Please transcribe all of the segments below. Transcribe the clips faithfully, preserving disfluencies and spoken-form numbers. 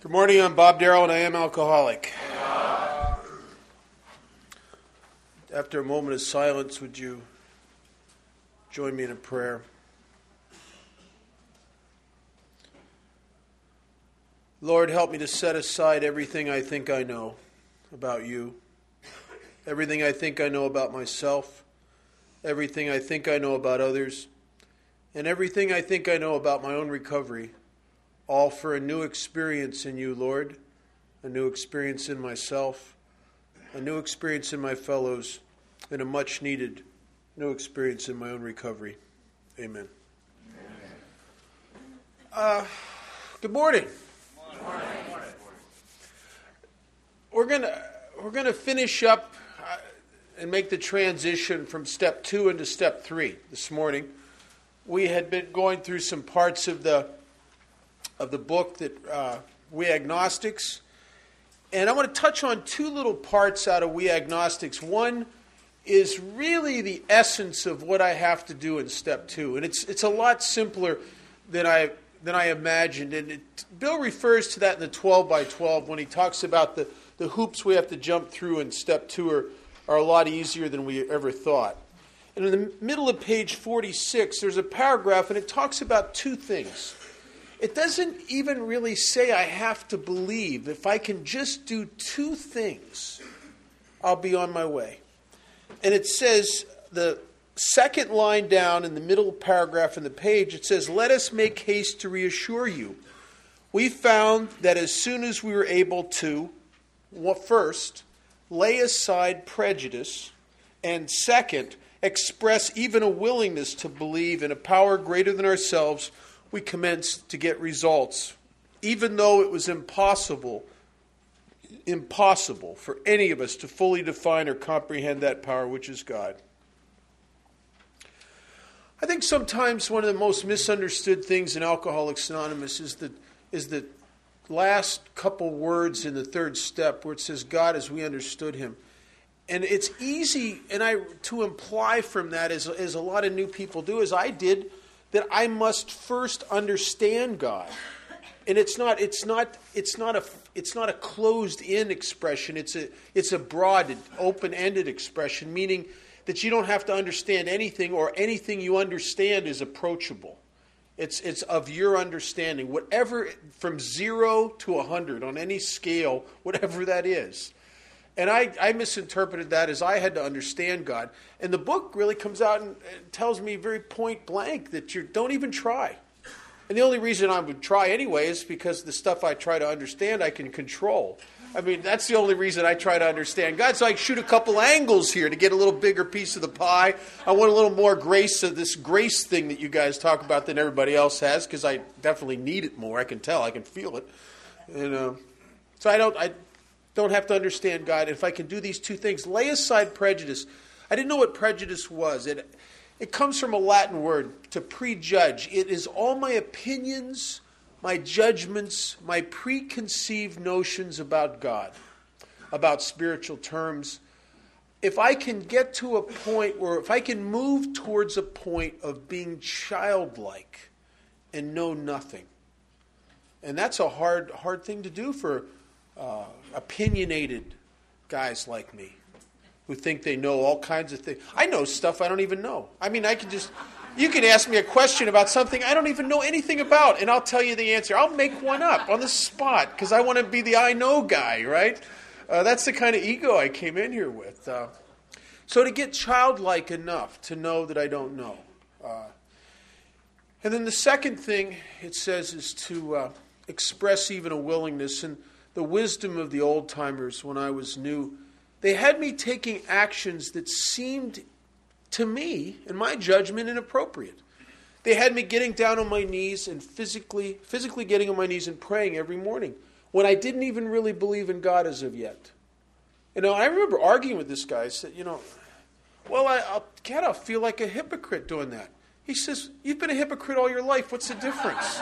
Good morning, I'm Bob Darrell and I am alcoholic. After a moment of silence, would you join me in a prayer? Lord, help me to set aside everything I think I know about you, everything I think I know about myself, everything I think I know about others, and everything I think I know about my own recovery, all for a new experience in you, Lord, a new experience in myself, a new experience in my fellows, and a much-needed new experience in my own recovery. Amen. Uh, good morning. Good morning. We're gonna we're gonna finish up uh, and make the transition from step two into step three this morning. We had been going through some parts of the of the book that uh, We Agnostics, and I want to touch on two little parts out of We Agnostics. One is really the essence of what I have to do in step two, and it's it's a lot simpler than I than I imagined. And it, Bill refers to that in the twelve by twelve when he talks about the, the hoops we have to jump through in step two are, are a lot easier than we ever thought. And in the middle of page forty-six, there's a paragraph, and it talks about two things. It doesn't even really say I have to believe. If I can just do two things, I'll be on my way. And it says, the second line down in the middle paragraph in the page, it says, "Let us make haste to reassure you. We found that as soon as we were able to, well, first, lay aside prejudice, and second, express even a willingness to believe in a power greater than ourselves, we commenced to get results, even though it was impossible, impossible for any of us to fully define or comprehend that power, which is God." I think sometimes one of the most misunderstood things in Alcoholics Anonymous is the, is the last couple words in the third step where it says, "God as we understood him." And it's easy and I to imply from that, as, as a lot of new people do, as I did, that I must first understand God. And it's not it's not it's not a it's not a closed-in expression. It's a it's a broad, open-ended expression, meaning that you don't have to understand anything, or anything you understand is approachable. It's it's of your understanding, whatever, from zero to a hundred on any scale, whatever that is. And I, I misinterpreted that as I had to understand God. And the book really comes out and tells me very point blank that you don't even try. And the only reason I would try anyway is because the stuff I try to understand I can control. I mean, that's the only reason I try to understand God. So I shoot a couple angles here to get a little bigger piece of the pie. I want a little more grace of this grace thing that you guys talk about than everybody else has, because I definitely need it more. I can tell. I can feel it. And uh, so I don't... I, Don't have to understand God. If I can do these two things, lay aside prejudice. I didn't know what prejudice was. It, it comes from a Latin word, to prejudge. It is all my opinions, my judgments, my preconceived notions about God, about spiritual terms. If I can get to a point where, if I can move towards a point of being childlike and know nothing. And that's a hard, hard thing to do for Uh, opinionated guys like me who think they know all kinds of things. I know stuff I don't even know. I mean, I can just, you can ask me a question about something I don't even know anything about, and I'll tell you the answer. I'll make one up on the spot because I want to be the I know guy, right? Uh, that's the kind of ego I came in here with. Uh, so to get childlike enough to know that I don't know. Uh, and then the second thing it says is to uh, express even a willingness. And the wisdom of the old-timers when I was new, they had me taking actions that seemed, to me, in my judgment, inappropriate. They had me getting down on my knees and physically physically getting on my knees and praying every morning when I didn't even really believe in God as of yet. You know, I remember arguing with this guy. I said, you know, well, I, I'll, God, I'll feel like a hypocrite doing that. He says, you've been a hypocrite all your life. What's the difference?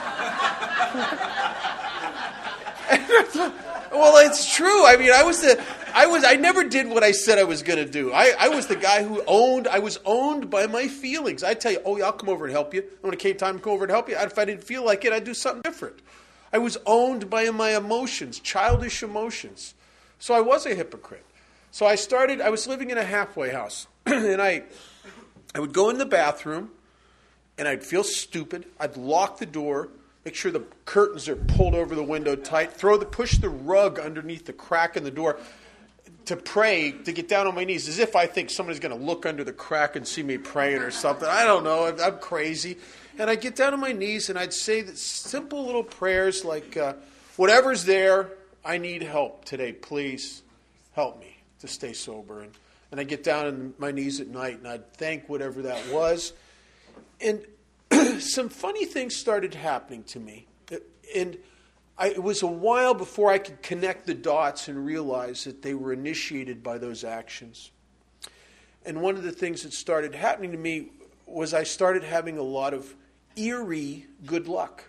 Well, it's true. I mean, I was the, I was, I never did what I said I was going to do. I, I was the guy who owned, I was owned by my feelings. I'd tell you, oh yeah, I'll come over and help you. And when it came time to come over and help you, if I didn't feel like it, I'd do something different. I was owned by my emotions, childish emotions. So I was a hypocrite. So I started, I was living in a halfway house. and I, I would go in the bathroom, and I'd feel stupid. I'd lock the door, make sure the curtains are pulled over the window tight, throw the, push the rug underneath the crack in the door, to pray, to get down on my knees, as if I think somebody's going to look under the crack and see me praying or something. I don't know. I'm, I'm crazy. And I'd get down on my knees and I'd say the simple little prayers like, uh, whatever's there, I need help today. Please help me to stay sober. And, and I'd get down on my knees at night and I'd thank whatever that was. And some funny things started happening to me. And I, it was a while before I could connect the dots and realize that they were initiated by those actions. And one of the things that started happening to me was I started having a lot of eerie good luck.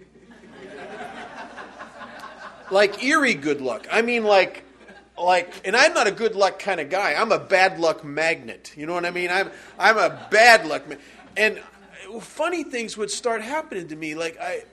Like eerie good luck. I mean like, like, and I'm not a good luck kind of guy. I'm a bad luck magnet. You know what I mean? I'm, I'm a bad luck man. And funny things would start happening to me. Like I...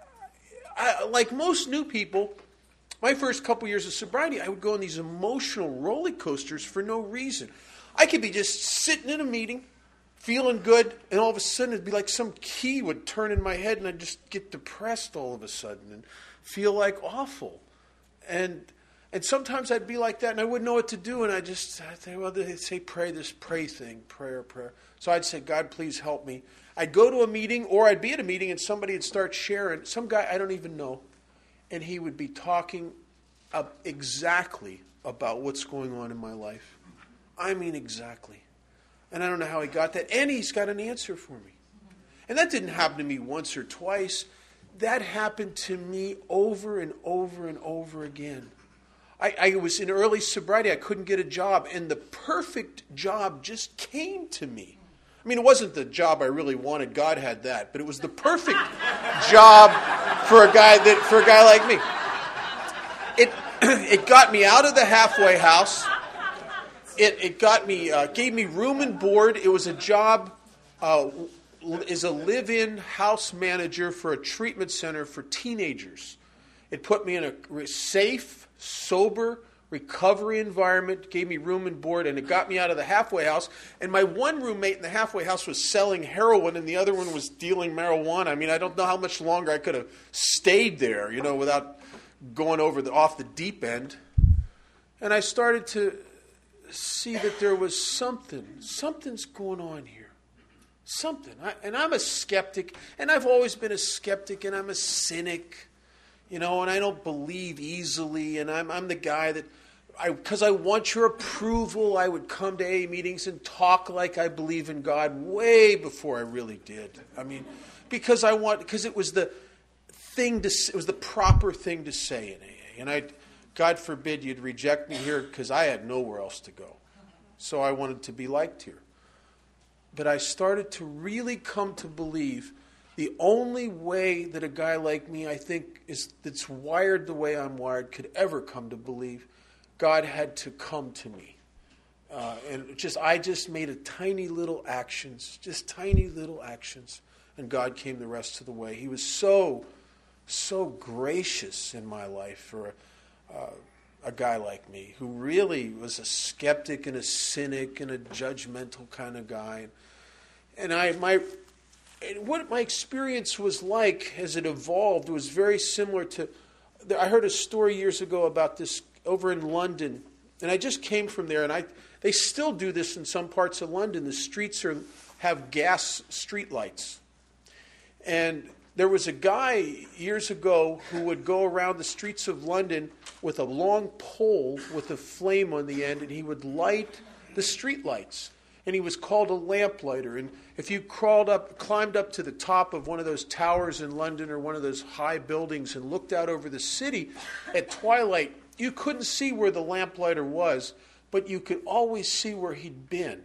I, like most new people, my first couple years of sobriety, I would go on these emotional roller coasters for no reason. I could be just sitting in a meeting, feeling good, and all of a sudden it'd be like some key would turn in my head and I'd just get depressed all of a sudden and feel like awful. And and sometimes I'd be like that and I wouldn't know what to do and I just, I'd say, well, they say pray this pray thing, prayer, prayer. So I'd say, God, please help me. I'd go to a meeting, or I'd be at a meeting, and somebody would start sharing. Some guy I don't even know, and he would be talking uh, exactly about what's going on in my life. I mean exactly. And I don't know how he got that. And he's got an answer for me. And that didn't happen to me once or twice. That happened to me over and over and over again. I, I was in early sobriety. I couldn't get a job, and the perfect job just came to me. I mean, it wasn't the job I really wanted. God had that. But it was the perfect job for a guy that for a guy like me. It it got me out of the halfway house. It it got me uh, gave me room and board. It was a job uh, as a live-in house manager for a treatment center for teenagers. It put me in a safe, sober recovery environment, gave me room and board, and it got me out of the halfway house. And my one roommate in the halfway house was selling heroin, and the other one was dealing marijuana. I mean, I don't know how much longer I could have stayed there, you know, without going over the off the deep end. And I started to see that there was something, something's going on here. Something. I, and I'm a skeptic, and I've always been a skeptic, and I'm a cynic, you know, and I don't believe easily, and I'm I'm the guy that, I because I want your approval, I would come to A A meetings and talk like I believe in God way before I really did. I mean, because I want, because it was the thing to, it was the proper thing to say in A A, and I, God forbid you'd reject me here because I had nowhere else to go, so I wanted to be liked here. But I started to really come to believe the only way that a guy like me, I think, is that's wired the way I'm wired, could ever come to believe, God had to come to me. Uh, and just I just made a tiny little actions, just tiny little actions, and God came the rest of the way. He was so, so gracious in my life for a, uh, a guy like me, who really was a skeptic and a cynic and a judgmental kind of guy. And I, my, what my experience was like as it evolved was very similar to, I heard a story years ago about this over in London, and I just came from there, and I they still do this in some parts of London. The streets are have gas street lights. And there was a guy years ago who would go around the streets of London with a long pole with a flame on the end, and he would light the street lights. And he was called a lamplighter. And if you crawled up, climbed up to the top of one of those towers in London or one of those high buildings and looked out over the city at twilight, you couldn't see where the lamplighter was, but you could always see where he'd been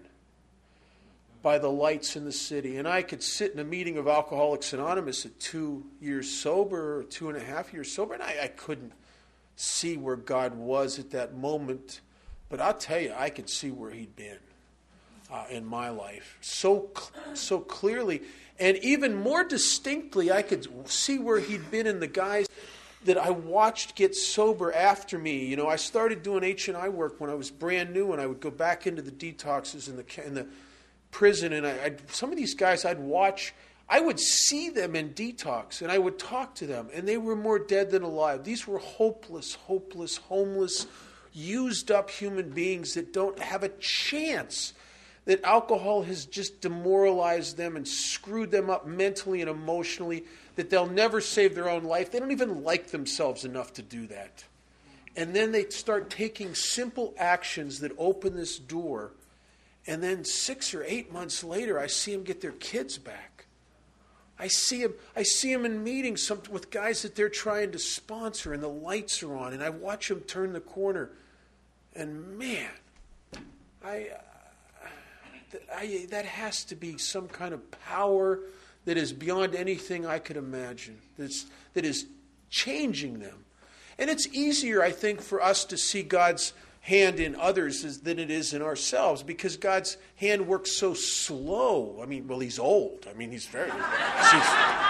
by the lights in the city. And I could sit in a meeting of Alcoholics Anonymous at two years sober or two and a half years sober, and I, I couldn't see where God was at that moment. But I'll tell you, I could see where he'd been uh, in my life so so clearly. And even more distinctly, I could see where he'd been in the guys that I watched get sober after me. You know, I started doing H and I work when I was brand new, and I would go back into the detoxes in the in the prison, and I, I'd, some of these guys I'd watch, I would see them in detox, and I would talk to them, and they were more dead than alive. These were hopeless, hopeless, homeless, used up human beings that don't have a chance. That alcohol has just demoralized them and screwed them up mentally and emotionally, that they'll never save their own life. They don't even like themselves enough to do that. And then they start taking simple actions that open this door. And then six or eight months later, I see them get their kids back. I see them, I see them in meetings some, with guys that they're trying to sponsor, and the lights are on, and I watch them turn the corner. And man, I... I, that has to be some kind of power that is beyond anything I could imagine, that's, that is changing them. And it's easier, I think, for us to see God's hand in others as, than it is in ourselves, because God's hand works so slow. I mean, well, he's old. I mean, he's very... He's,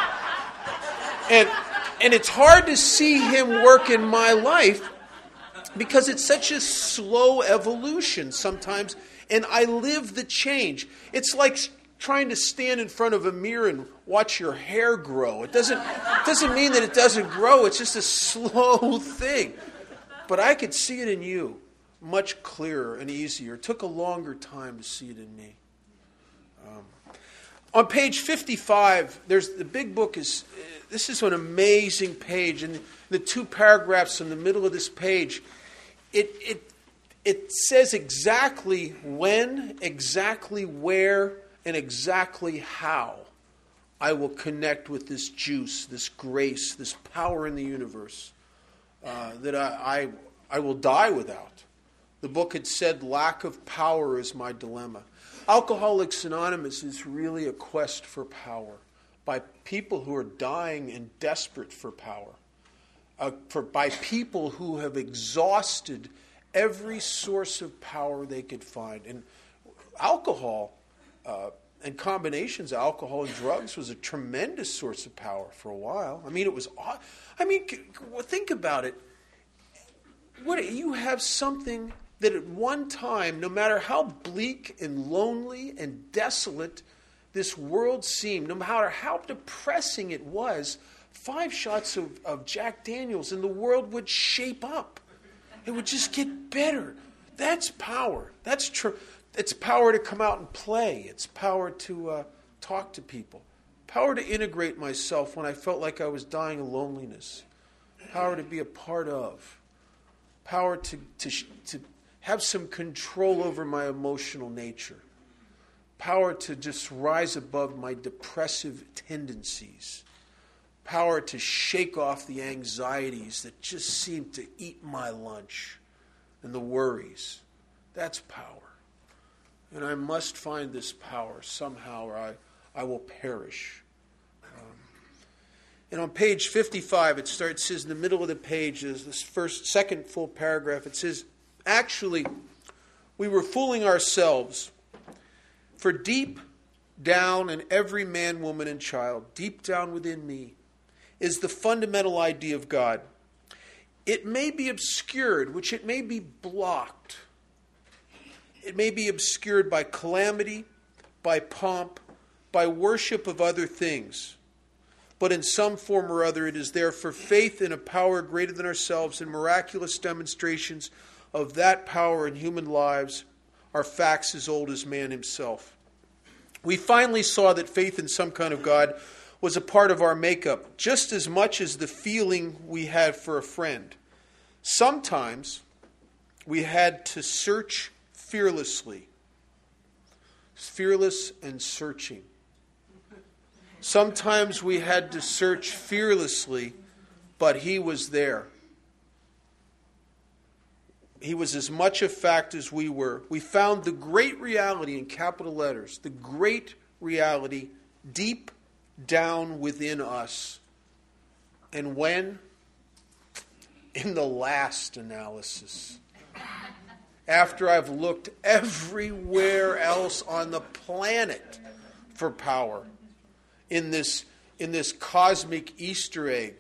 and, and it's hard to see him work in my life because it's such a slow evolution sometimes. And I live the change. It's like trying to stand in front of a mirror and watch your hair grow. It doesn't, it doesn't mean that it doesn't grow. It's just a slow thing. But I could see it in you much clearer and easier. It took a longer time to see it in me. Um, on page fifty-five, there's the big book is, this is an amazing page. And the two paragraphs in the middle of this page, it it It says exactly when, exactly where, and exactly how I will connect with this juice, this grace, this power in the universe uh, that I, I I will die without. The book had said lack of power is my dilemma. Alcoholics Anonymous is really a quest for power by people who are dying and desperate for power, uh, for by people who have exhausted every source of power they could find. And alcohol uh, and combinations of alcohol and drugs was a tremendous source of power for a while. I mean, it was, I mean, think about it. What, you have something that at one time, no matter how bleak and lonely and desolate this world seemed, no matter how depressing it was, five shots of, of Jack Daniels and the world would shape up. It would just get better. That's power. That's true. It's power to come out and play. It's power to uh, talk to people. Power to integrate myself when I felt like I was dying of loneliness. Power to be a part of. Power to, to, to have some control over my emotional nature. Power to just rise above my depressive tendencies. Power to shake off the anxieties that just seem to eat my lunch and the worries. That's power. And I must find this power somehow or I, I will perish. Um, and on page fifty-five, it starts, it says in the middle of the page, is this first, second full paragraph, it says, actually, we were fooling ourselves, for deep down in every man, woman, and child, deep down within me, is the fundamental idea of God. It may be obscured, which it may be blocked. It may be obscured by calamity, by pomp, by worship of other things. But in some form or other, it is there for faith in a power greater than ourselves, and miraculous demonstrations of that power in human lives are facts as old as man himself. We finally saw that faith in some kind of God was a part of our makeup, just as much as the feeling we had for a friend. Sometimes we had to search fearlessly. Fearless and searching. Sometimes we had to search fearlessly, but he was there. He was as much a fact as we were. We found the great reality in capital letters, the great reality deep down within us. And when? In the last analysis. After I've looked everywhere else on the planet for power in this, in this cosmic Easter egg to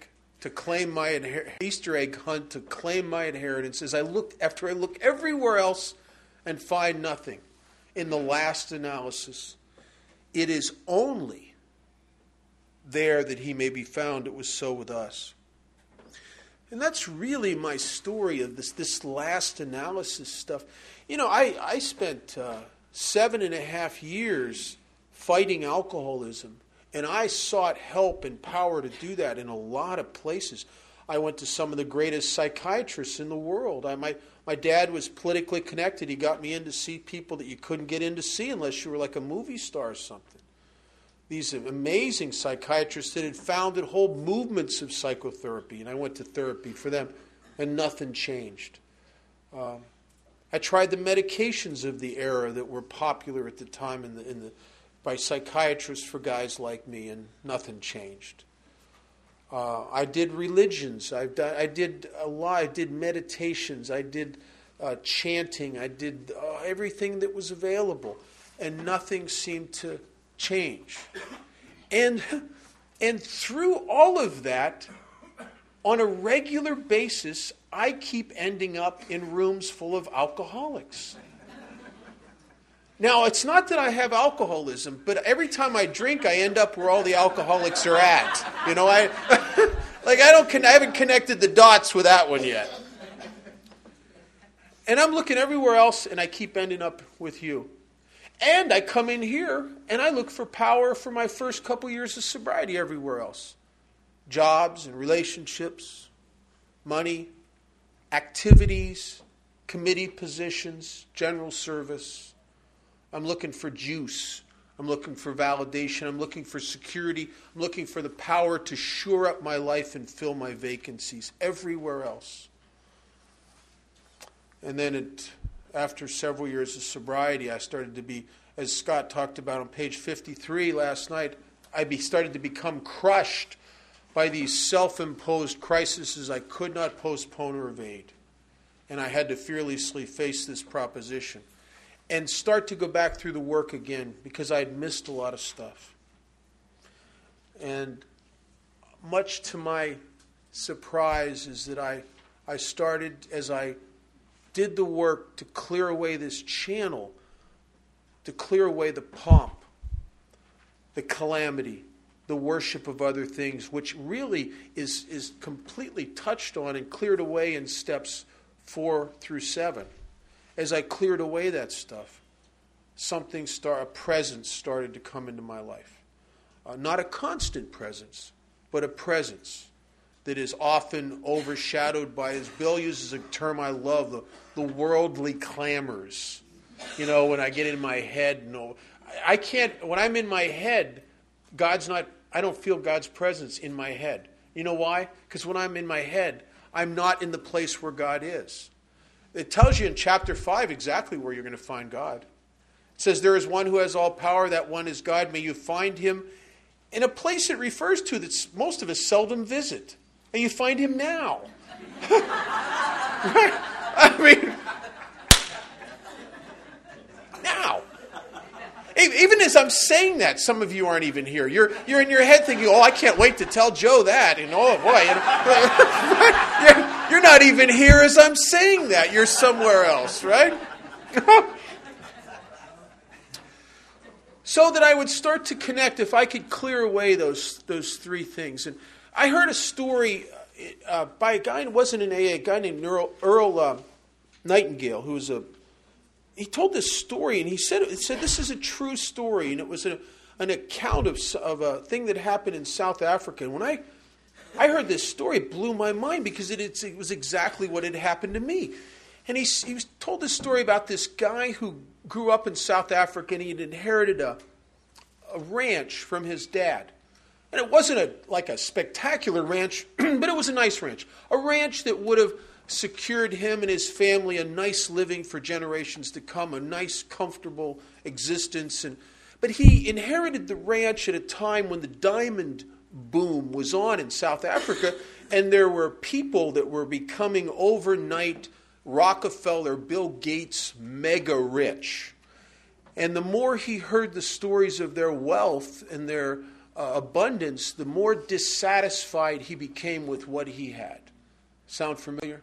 to claim my inher- Easter egg hunt to claim my inheritance, as I look after I look everywhere else and find nothing. In the last analysis, it is only there that he may be found. It was so with us. And that's really my story of this, this last analysis stuff. You know, I, I spent uh, seven and a half years fighting alcoholism, and I sought help and power to do that in a lot of places. I went to some of the greatest psychiatrists in the world. I, my, my dad was politically connected. He got me in to see people that you couldn't get in to see unless you were like a movie star or something. These amazing psychiatrists that had founded whole movements of psychotherapy, and I went to therapy for them, and nothing changed. Um, I tried the medications of the era that were popular at the time in the, in the, by psychiatrists for guys like me, and nothing changed. Uh, I did religions. I've done, I did a lot. I did meditations. I did uh, chanting. I did uh, everything that was available, and nothing seemed to change. And and through all of that, on a regular basis, I keep ending up in rooms full of alcoholics. Now, it's not that I have alcoholism, but every time I drink, I end up where all the alcoholics are at. You know, I like I don't I haven't connected the dots with that one yet. And I'm looking everywhere else, and I keep ending up with you. And I come in here, and I look for power for my first couple years of sobriety everywhere else. Jobs and relationships, money, activities, committee positions, general service. I'm looking for juice. I'm looking for validation. I'm looking for security. I'm looking for the power to shore up my life and fill my vacancies everywhere else. And then it... After several years of sobriety, I started to be, as Scott talked about on page fifty-three last night, I be, started to become crushed by these self-imposed crises I could not postpone or evade. And I had to fearlessly face this proposition and start to go back through the work again because I had missed a lot of stuff. And much to my surprise is that I, I started, as I did the work to clear away this channel, to clear away the pomp, the calamity, the worship of other things, which really is, is completely touched on and cleared away in steps four through seven. As I cleared away that stuff, something, start, a presence started to come into my life. Uh, not a constant presence, but a presence that is often overshadowed by, as Bill uses a term I love, the, the worldly clamors. You know, when I get in my head, no, I can't, when I'm in my head, God's not, I don't feel God's presence in my head. You know why? Because when I'm in my head, I'm not in the place where God is. It tells you in chapter five exactly where you're going to find God. It says, there is one who has all power, that one is God. May you find him in a place it refers to that most of us seldom visit. And you find him now. Right? I mean, now. Even as I'm saying that, some of you aren't even here. You're you're in your head thinking, oh, I can't wait to tell Joe that. And oh, boy. And, you're, you're not even here as I'm saying that. You're somewhere else, right? So that I would start to connect, if I could clear away those those three things. And I heard a story uh, by a guy who wasn't an A A, a guy named Earl, Earl uh, Nightingale, who was a, he told this story, and he said, it said this is a true story, and it was a, an account of, of a thing that happened in South Africa. And when I, I heard this story, it blew my mind, because it, it, it was exactly what had happened to me. And he, he was told this story about this guy who grew up in South Africa, and he had inherited a, a ranch from his dad. And it wasn't a like a spectacular ranch, but it was a nice ranch. A ranch that would have secured him and his family a nice living for generations to come, a nice, comfortable existence. And but he inherited the ranch at a time when the diamond boom was on in South Africa, and there were people that were becoming overnight Rockefeller, Bill Gates, mega rich. And the more he heard the stories of their wealth and their uh, abundance, the more dissatisfied he became with what he had. Sound familiar?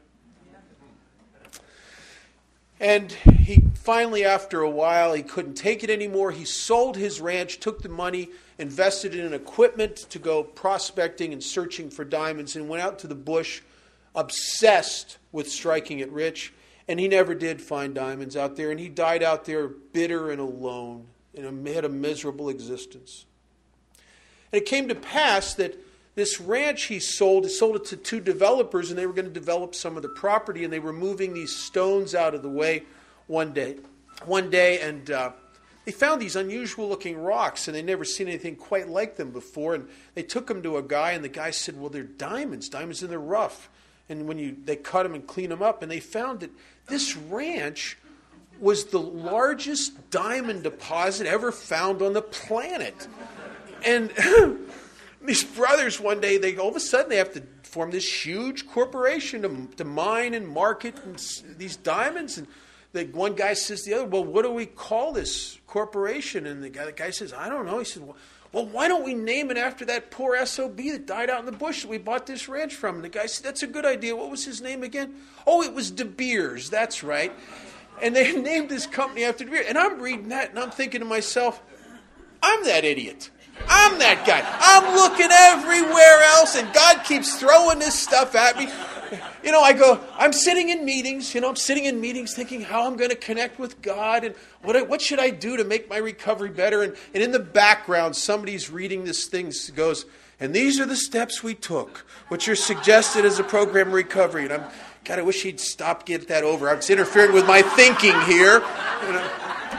And he finally, after a while, he couldn't take it anymore. He sold his ranch, took the money, invested it in equipment to go prospecting and searching for diamonds, and went out to the bush, obsessed with striking it rich. And he never did find diamonds out there, and he died out there bitter and alone, and had a miserable existence. And it came to pass that this ranch he sold, he sold it to two developers, and they were going to develop some of the property, and they were moving these stones out of the way one day. One day, and uh, they found these unusual-looking rocks, and they'd never seen anything quite like them before. And they took them to a guy, and the guy said, "Well, they're diamonds, diamonds in the rough." And when you they cut them and clean them up, and they found that this ranch was the largest diamond deposit ever found on the planet. And these brothers, one day, they all of a sudden they have to form this huge corporation to, to mine and market and these diamonds. And the one guy says to the other, "Well, what do we call this corporation?" And the guy, the guy says, "I don't know." He said, "Well, well, why don't we name it after that poor S O B that died out in the bush that we bought this ranch from?" And the guy said, "That's a good idea. What was his name again?" "Oh, it was De Beers. That's right." And they named this company after De Beers. And I'm reading that, and I'm thinking to myself, I'm that idiot. I'm that guy. I'm looking everywhere else, and God keeps throwing this stuff at me. You know, I go, I'm sitting in meetings, you know, I'm sitting in meetings thinking how I'm going to connect with God, and what I, what should I do to make my recovery better? And, and in the background, somebody's reading this thing, goes, "And these are the steps we took, which are suggested as a program of recovery." And I'm, God, I wish he'd stop, get that over. It's interfering with my thinking here. You know.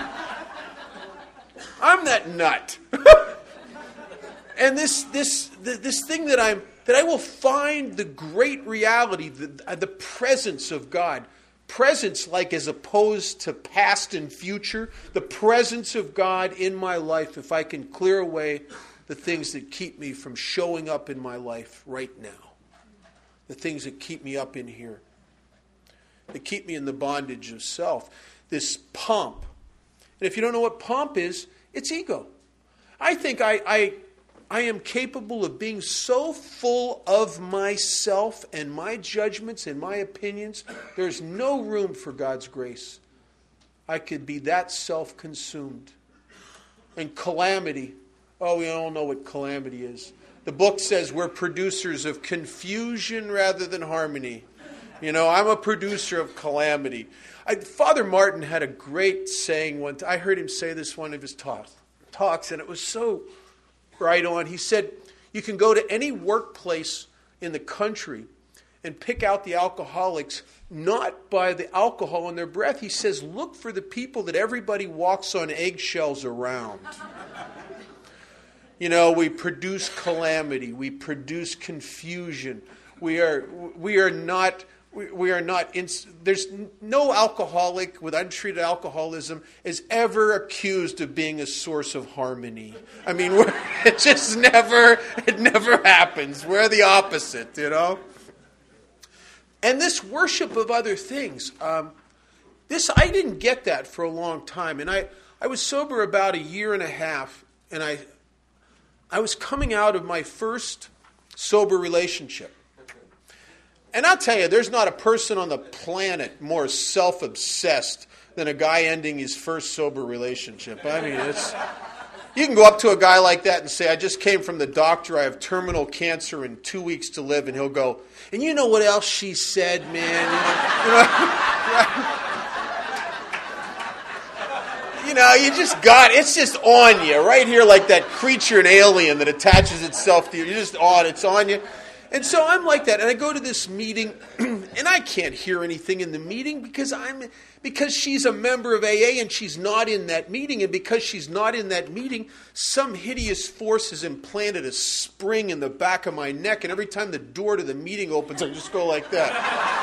I'm that nut. And this this this thing that I'm that I will find the great reality, the, the presence of God. Presence like as opposed to past and future. The presence of God in my life, if I can clear away the things that keep me from showing up in my life right now. The things that keep me up in here. That keep me in the bondage of self. This pomp. And if you don't know what pomp is, it's ego. I think I... I I am capable of being so full of myself and my judgments and my opinions, there's no room for God's grace. I could be that self-consumed. And calamity, oh, we all know what calamity is. The book says we're producers of confusion rather than harmony. You know, I'm a producer of calamity. I, Father Martin had a great saying one time. I heard him say this one of his talk, talks, and it was so right on. He said, you can go to any workplace in the country and pick out the alcoholics, not by the alcohol in their breath. He says, look for the people that everybody walks on eggshells around. You know, we produce calamity. We produce confusion. We are we are not we, we are not in, there's no alcoholic with untreated alcoholism is ever accused of being a source of harmony. I mean, we're, it just never it never happens. We're the opposite, you know. And this worship of other things, um, this I didn't get that for a long time, and I I was sober about a year and a half, and I I was coming out of my first sober relationship. And I'll tell you, there's not a person on the planet more self-obsessed than a guy ending his first sober relationship. I mean, it's you can go up to a guy like that and say, I just came from the doctor, I have terminal cancer and two weeks to live, and he'll go, and you know what else she said, man? You know, you know, you know, you just got, it's just on you, right here like that creature in Alien that attaches itself to you. You're just on, it's on you. And so I'm like that, and I go to this meeting, and I can't hear anything in the meeting because I'm because she's a member of A A and she's not in that meeting, and because she's not in that meeting, some hideous force has implanted a spring in the back of my neck, and every time the door to the meeting opens, I just go like that.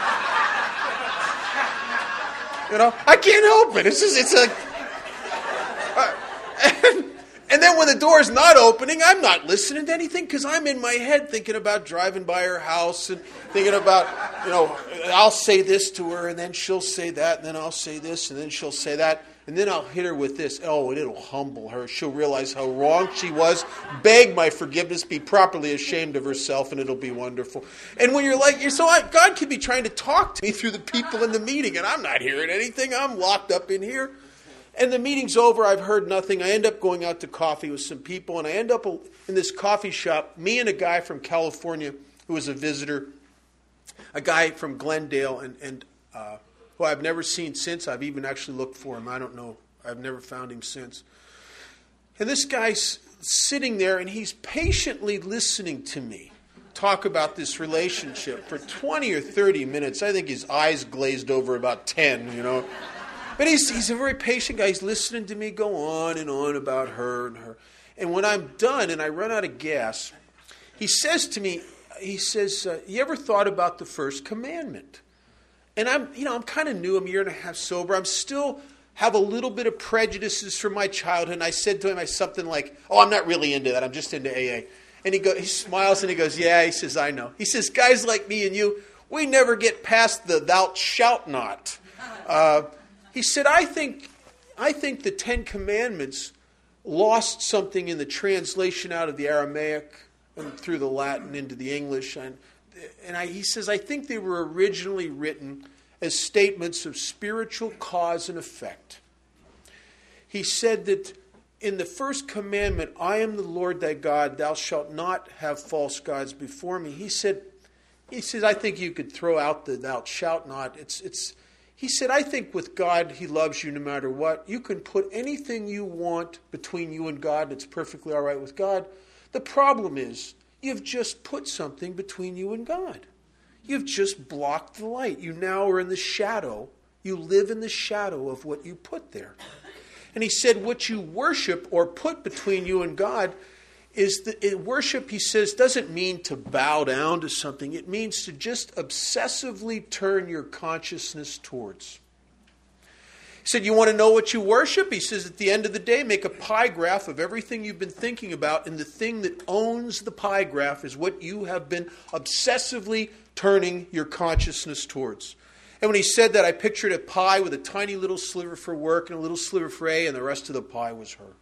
You know, I can't help it. It's just, it's like, uh, and, And then when the door's not opening, I'm not listening to anything because I'm in my head thinking about driving by her house and thinking about, you know, I'll say this to her and then she'll say that and then I'll say this and then she'll say that. And And then I'll hit her with this. Oh, and it'll humble her. She'll realize how wrong she was, beg my forgiveness, be properly ashamed of herself, and it'll be wonderful. And when you're like, you're so God could be trying to talk to me through the people in the meeting, and I'm not hearing anything. I'm locked up in here. And the meeting's over. I've heard nothing. I end up going out to coffee with some people, and I end up in this coffee shop, me and a guy from California who was a visitor, a guy from Glendale, and, and uh, who I've never seen since. I've even actually looked for him. I don't know. I've never found him since. And this guy's sitting there, and he's patiently listening to me talk about this relationship for twenty or thirty minutes. I think his eyes glazed over about ten, you know. But he's, he's a very patient guy. He's listening to me go on and on about her and her. And when I'm done and I run out of gas, he says to me, he says, uh, you ever thought about the first commandment? And I'm, you know, I'm kind of new. I'm a year and a half sober. I'm still have a little bit of prejudices from my childhood. And I said to him, I something like, oh, I'm not really into that. I'm just into A A. And he go, he smiles and he goes, yeah. He says, I know. He says, guys like me and you, we never get past the thou shalt not. Uh, he said, I think, I think the Ten Commandments lost something in the translation out of the Aramaic and through the Latin into the English. And, and I, he says, I think they were originally written as statements of spiritual cause and effect. He said that in the first commandment, I am the Lord thy God, thou shalt not have false gods before me. He said, he says, I think you could throw out the thou shalt not. It's, it's, he said, I think with God, he loves you no matter what. You can put anything you want between you and God, and it's perfectly all right with God. The problem is, you've just put something between you and God. You've just blocked the light. You now are in the shadow. You live in the shadow of what you put there. And he said, what you worship or put between you and God is that worship, he says, doesn't mean to bow down to something. It means to just obsessively turn your consciousness towards. He said, you want to know what you worship? He says, at the end of the day, make a pie graph of everything you've been thinking about, and the thing that owns the pie graph is what you have been obsessively turning your consciousness towards. And when he said that, I pictured a pie with a tiny little sliver for work and a little sliver for A, and the rest of the pie was her.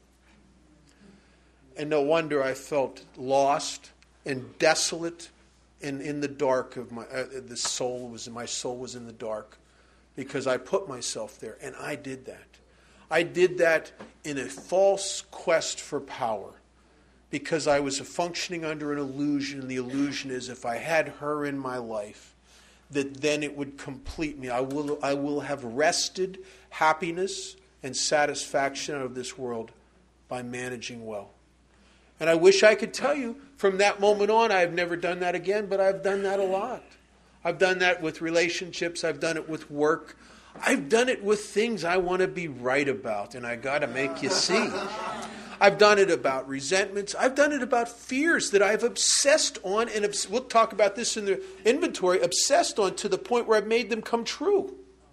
And no wonder I felt lost and desolate and in the dark of my uh, the soul was my soul was in the dark. Because I put myself there, and I did that. I did that in a false quest for power, because I was functioning under an illusion, and the illusion is if I had her in my life, that then it would complete me. I will, I will have wrested happiness and satisfaction out of this world by managing well. And I wish I could tell you, from that moment on, I've never done that again, but I've done that a lot. I've done that with relationships. I've done it with work. I've done it with things I want to be right about, and I got to make you see. I've done it about resentments. I've done it about fears that I've obsessed on, and obs- we'll talk about this in the inventory, obsessed on to the point where I've made them come true.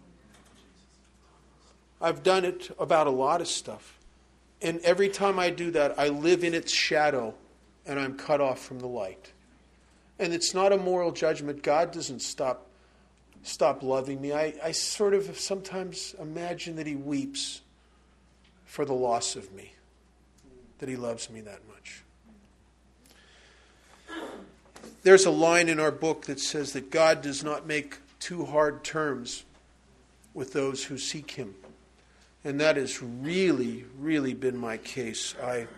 I've done it about a lot of stuff. And every time I do that, I live in its shadow, and I'm cut off from the light. And it's not a moral judgment. God doesn't stop stop loving me. I, I sort of sometimes imagine that he weeps for the loss of me, that he loves me that much. There's a line in our book that says that God does not make too hard terms with those who seek him. And that has really, really been my case. I,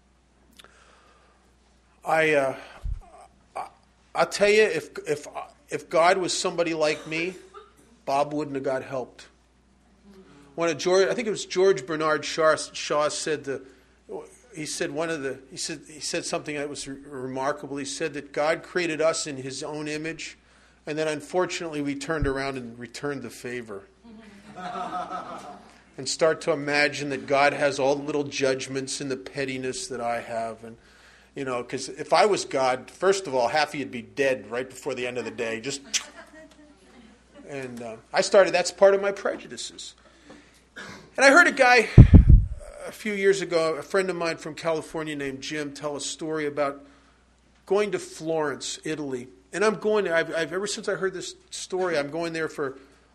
I, uh, I'll tell you, if if if God was somebody like me, Bob wouldn't have got helped. One of George, I think it was George Bernard Shaw, Shaw said the, he said one of the, he said he said something that was re- remarkable. He said that God created us in his own image, and then unfortunately we turned around and returned the favor. And start to imagine that God has all the little judgments and the pettiness that I have, and. You know, because if I was God, first of all, half of you'd be dead right before the end of the day. Just, and uh, I started, that's part of my prejudices. And I heard a guy a few years ago, a friend of mine from California named Jim, tell a story about going to Florence, Italy. And I'm going there, I've, I've, ever since I heard this story, I'm going there for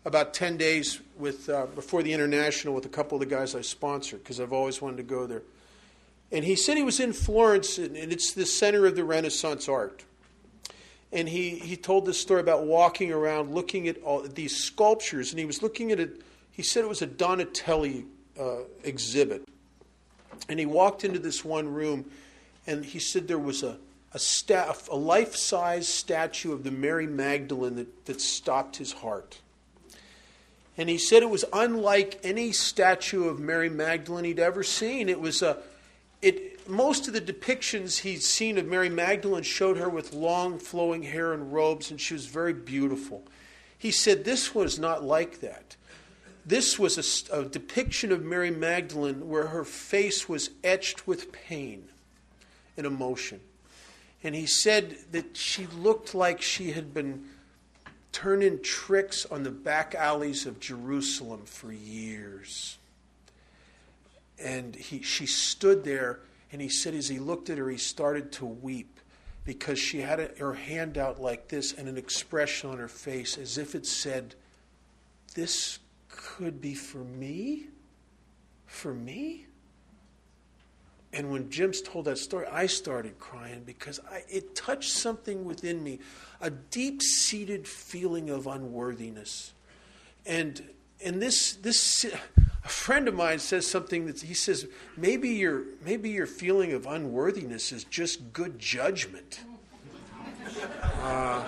about ten days with uh, before the International with a couple of the guys I sponsored because I've always wanted to go there. And he said he was in Florence, and it's the center of the Renaissance art. And he, he told this story about walking around, looking at all these sculptures, and he was looking at it. He said it was a Donatelli uh, exhibit. And he walked into this one room, and he said there was a a, sta- a life-size statue of the Mary Magdalene that, that stopped his heart. And he said it was unlike any statue of Mary Magdalene he'd ever seen. It was a, it most of the depictions he'd seen of Mary Magdalene showed her with long flowing hair and robes, and she was very beautiful. He said this was not like that. This was a, a depiction of Mary Magdalene where her face was etched with pain and emotion. And he said that she looked like she had been turning tricks on the back alleys of Jerusalem for years. And he, she stood there, and he said as he looked at her, he started to weep because she had a, her hand out like this and an expression on her face as if it said, this could be for me? For me? And when Jim's told that story, I started crying because I, it touched something within me, a deep-seated feeling of unworthiness. And and this this a friend of mine says something that he says maybe your maybe your feeling of unworthiness is just good judgment. Uh,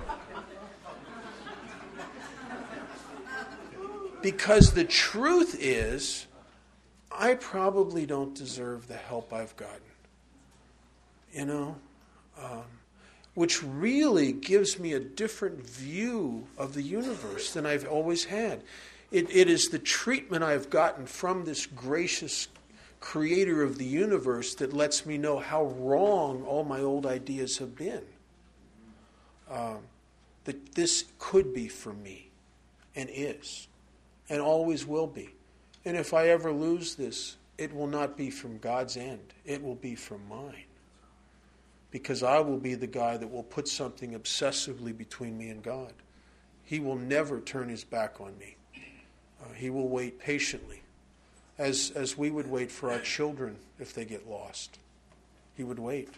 because the truth is, I probably don't deserve the help I've gotten, you know, um, which really gives me a different view of the universe than I've always had. It, it is the treatment I've gotten from this gracious creator of the universe that lets me know how wrong all my old ideas have been. Um, that this could be for me, and is, and always will be. And if I ever lose this, it will not be from God's end. It will be from mine. Because I will be the guy that will put something obsessively between me and God. He will never turn his back on me. Uh, he will wait patiently, as, as we would wait for our children if they get lost. He would wait.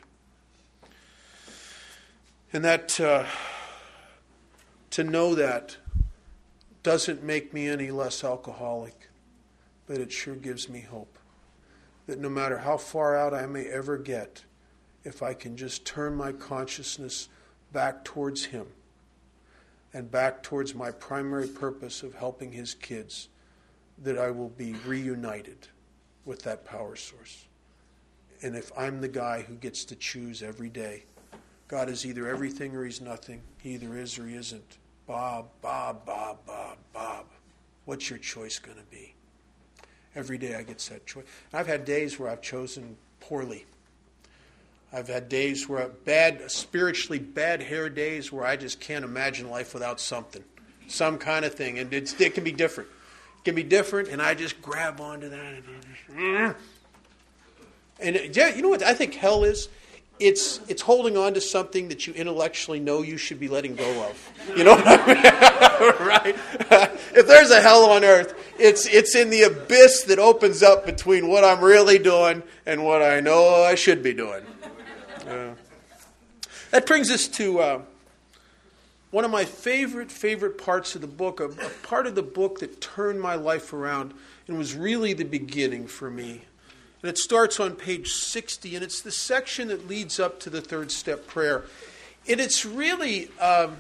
And that, uh, to know that doesn't make me any less alcoholic. But it sure gives me hope that no matter how far out I may ever get, if I can just turn my consciousness back towards him and back towards my primary purpose of helping his kids, that I will be reunited with that power source. And if I'm the guy who gets to choose every day, God is either everything or he's nothing. He either is or he isn't. Bob, Bob, Bob, Bob, Bob. What's your choice going to be? Every day I get that choice. I've had days where I've chosen poorly. I've had days where bad, spiritually bad hair days where I just can't imagine life without something, some kind of thing, and it's, it can be different. It can be different, and I just grab onto that. And it, yeah, you know what I think hell is? It's it's holding on to something that you intellectually know you should be letting go of. You know what I mean? Right? If there's a hell on earth, it's it's in the abyss that opens up between what I'm really doing and what I know I should be doing. Uh, that brings us to uh, one of my favorite, favorite parts of the book, a, a part of the book that turned my life around and was really the beginning for me. And it starts on page sixty, and it's the section that leads up to the third step prayer. And it's really, um,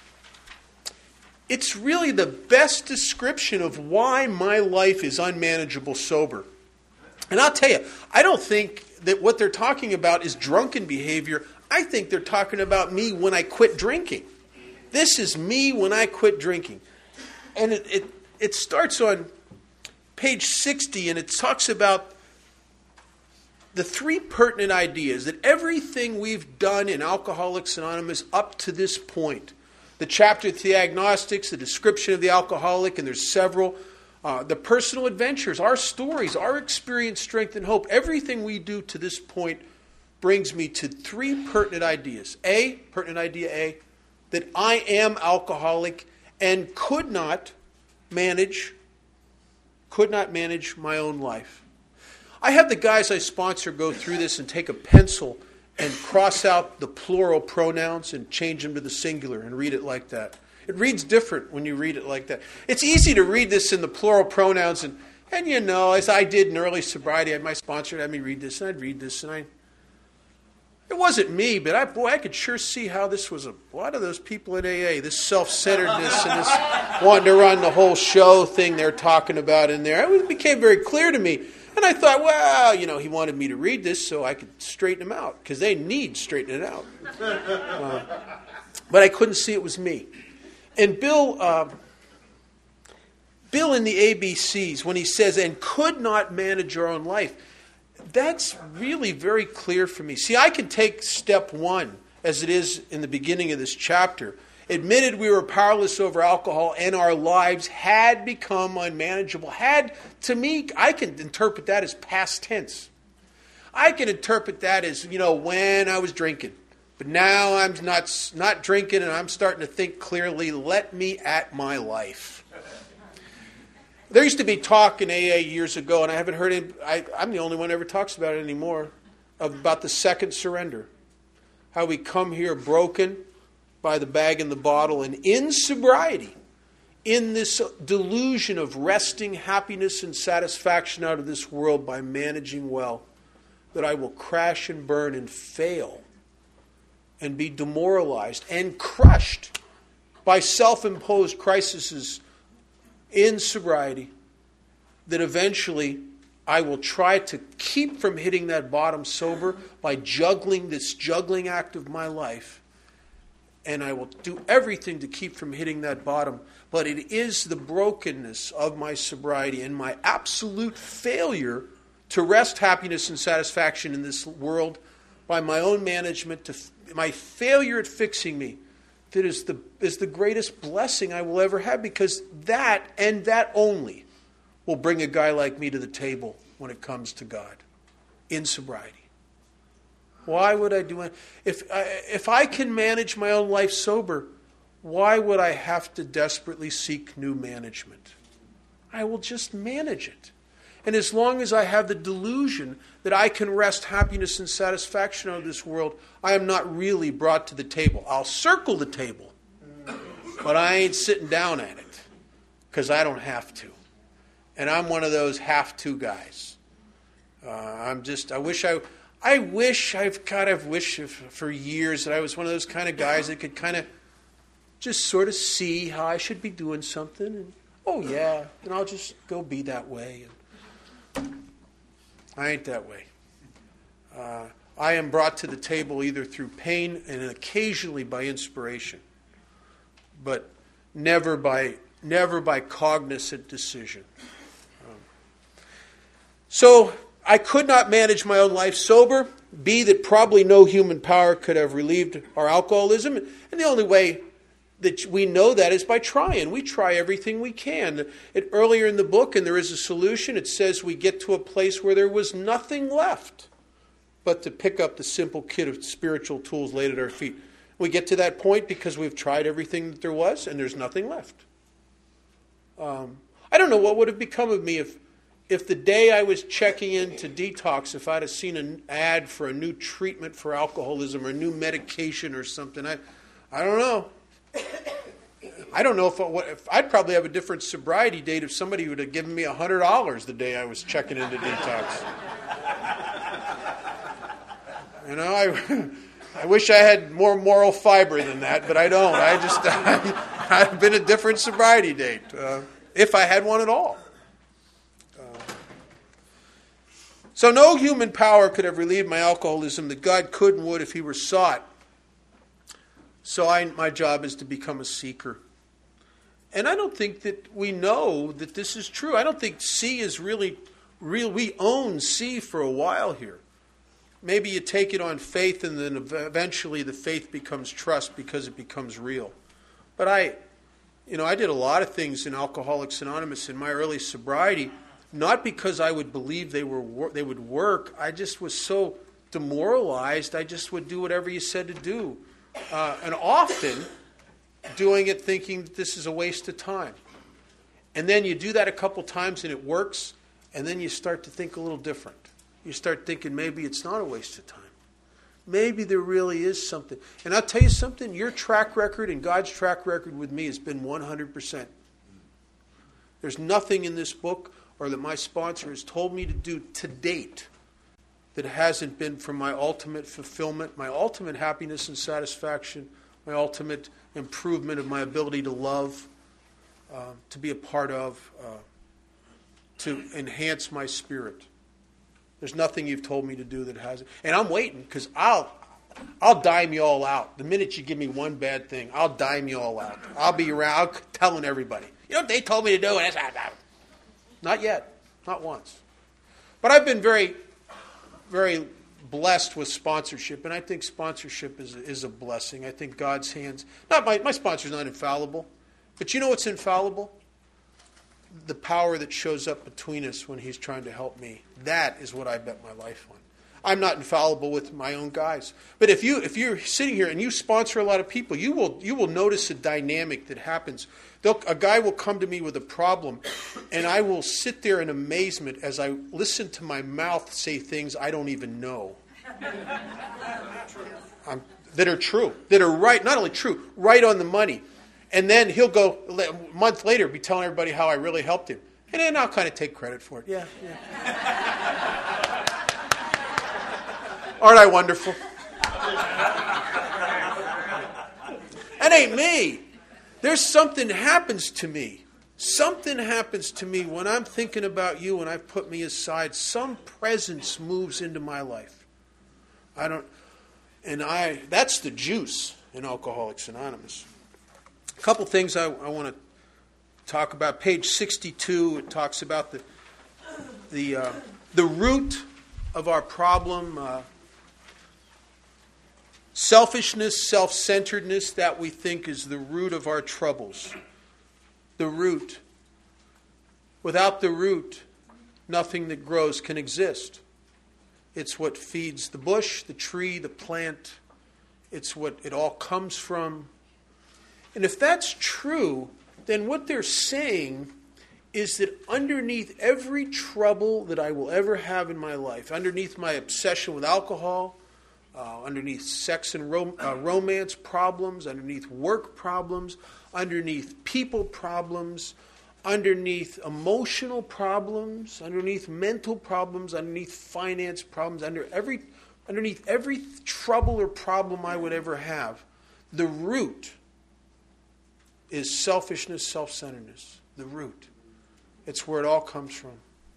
it's really the best description of why my life is unmanageable sober. And I'll tell you, I don't think that what they're talking about is drunken behavior. I think they're talking about me when I quit drinking. This is me when I quit drinking. And it, it, it starts on page sixty, and it talks about the three pertinent ideas that everything we've done in Alcoholics Anonymous up to this point, the chapter to the agnostics, the description of the alcoholic, and there's several, uh, the personal adventures, our stories, our experience, strength, and hope, everything we do to this point brings me to three pertinent ideas. A, pertinent idea A, that I am alcoholic and could not, manage, could not manage my own life. I have the guys I sponsor go through this and take a pencil and cross out the plural pronouns and change them to the singular and read it like that. It reads different when you read it like that. It's easy to read this in the plural pronouns, and, and you know, as I did in early sobriety, I had my sponsor had me read this, and I'd read this, and I... It wasn't me, but I, boy, I could sure see how this was a, a lot of those people in A A, this self-centeredness and this wanting to run the whole show thing they're talking about in there. It became very clear to me. And I thought, well, you know, he wanted me to read this so I could straighten him out, because they need straightening out. Uh, but I couldn't see it was me. And Bill, uh, Bill in the A B Cs, when he says, and could not manage your own life, that's really very clear for me. See, I can take step one, as it is in the beginning of this chapter. Admitted we were powerless over alcohol and our lives had become unmanageable. Had, to me, I can interpret that as past tense. I can interpret that as, you know, when I was drinking. But now I'm not, not drinking and I'm starting to think clearly. Let me at my life. There used to be talk in A A years ago, and I haven't heard it. I, I'm the only one who ever talks about it anymore, about the second surrender. How we come here broken by the bag and the bottle, and in sobriety, in this delusion of wresting happiness and satisfaction out of this world by managing well, that I will crash and burn and fail and be demoralized and crushed by self-imposed crises in sobriety, that eventually I will try to keep from hitting that bottom sober by juggling this juggling act of my life. And I will do everything to keep from hitting that bottom. But it is the brokenness of my sobriety and my absolute failure to wrest happiness and satisfaction in this world by my own management, to my failure at fixing me, that is the, is the greatest blessing I will ever have, because that and that only will bring a guy like me to the table when it comes to God in sobriety. Why would I do it? If I, if I can manage my own life sober, why would I have to desperately seek new management? I will just manage it. And as long as I have the delusion that I can wrest happiness and satisfaction out of this world, I am not really brought to the table. I'll circle the table, but I ain't sitting down at it, because I don't have to. And I'm one of those have-to guys. Uh, I'm just, I wish I... I wish, I've God, I've wished for years that I was one of those kind of guys that could kind of just sort of see how I should be doing something. And, oh, yeah, and I'll just go be that way. And I ain't that way. Uh, I am brought to the table either through pain and occasionally by inspiration, but never by, never by cognizant decision. Um, so... I could not manage my own life sober. B, that probably no human power could have relieved our alcoholism. And the only way that we know that is by trying. We try everything we can. It, earlier in the book, and there is a solution, it says we get to a place where there was nothing left but to pick up the simple kit of spiritual tools laid at our feet. We get to that point because we've tried everything that there was, and there's nothing left. Um, I don't know what would have become of me if If the day I was checking into detox, if I'd have seen an ad for a new treatment for alcoholism or a new medication or something, I, I don't know. I don't know if, I, if I'd probably have a different sobriety date if somebody would have given me one hundred dollars the day I was checking into detox. You know, I, I wish I had more moral fiber than that, but I don't. I just, I, I've been a different sobriety date, uh, if I had one at all. So no human power could have relieved my alcoholism that God could and would if he were sought. So I, my job is to become a seeker. And I don't think that we know that this is true. I don't think C is really real. We own C for a while here. Maybe you take it on faith and then eventually the faith becomes trust because it becomes real. But I, you know, I did a lot of things in Alcoholics Anonymous in my early sobriety. Not because I would believe they were they would work. I just was so demoralized, I just would do whatever you said to do. Uh, and often doing it thinking that this is a waste of time. And then you do that a couple times and it works, and then you start to think a little different. You start thinking maybe it's not a waste of time. Maybe there really is something. And I'll tell you something, your track record and God's track record with me has been one hundred percent. There's nothing in this book or that my sponsor has told me to do to date that hasn't been for my ultimate fulfillment, my ultimate happiness and satisfaction, my ultimate improvement of my ability to love, uh, to be a part of, uh, to enhance my spirit. There's nothing you've told me to do that hasn't. And I'm waiting because I'll I'll dime you all out. The minute you give me one bad thing, I'll dime you all out. I'll be around telling everybody, you know what they told me to do? And that's not yet. Not once. But I've been very, very blessed with sponsorship. And I think sponsorship is, is a blessing. I think God's hands. Not my, my sponsor's not infallible. But you know what's infallible? The power that shows up between us when he's trying to help me. That is what I bet my life on. I'm not infallible with my own guys. But if you if you're sitting here and you sponsor a lot of people, you will you will notice a dynamic that happens. They'll, a guy will come to me with a problem, and I will sit there in amazement as I listen to my mouth say things I don't even know. I'm, that are true. That are right, not only true, right on the money. And then he'll go, a month later, be telling everybody how I really helped him. And then I'll kind of take credit for it. Yeah, yeah. Aren't I wonderful? That ain't me. There's something happens to me. Something happens to me when I'm thinking about you and I've put me aside. Some presence moves into my life. I don't, and I, that's the juice in Alcoholics Anonymous. A couple things I, I want to talk about. Page sixty-two, it talks about the the uh, the root of our problem, uh, selfishness, self-centeredness, that we think is the root of our troubles. The root. Without the root, nothing that grows can exist. It's what feeds the bush, the tree, the plant. It's what it all comes from. And if that's true, then what they're saying is that underneath every trouble that I will ever have in my life, underneath my obsession with alcohol, uh, underneath sex and rom- uh, romance problems, underneath work problems, underneath people problems, underneath emotional problems, underneath mental problems, underneath finance problems, under every, underneath every trouble or problem I would ever have, the root is selfishness, self-centeredness. The root. It's where it all comes from.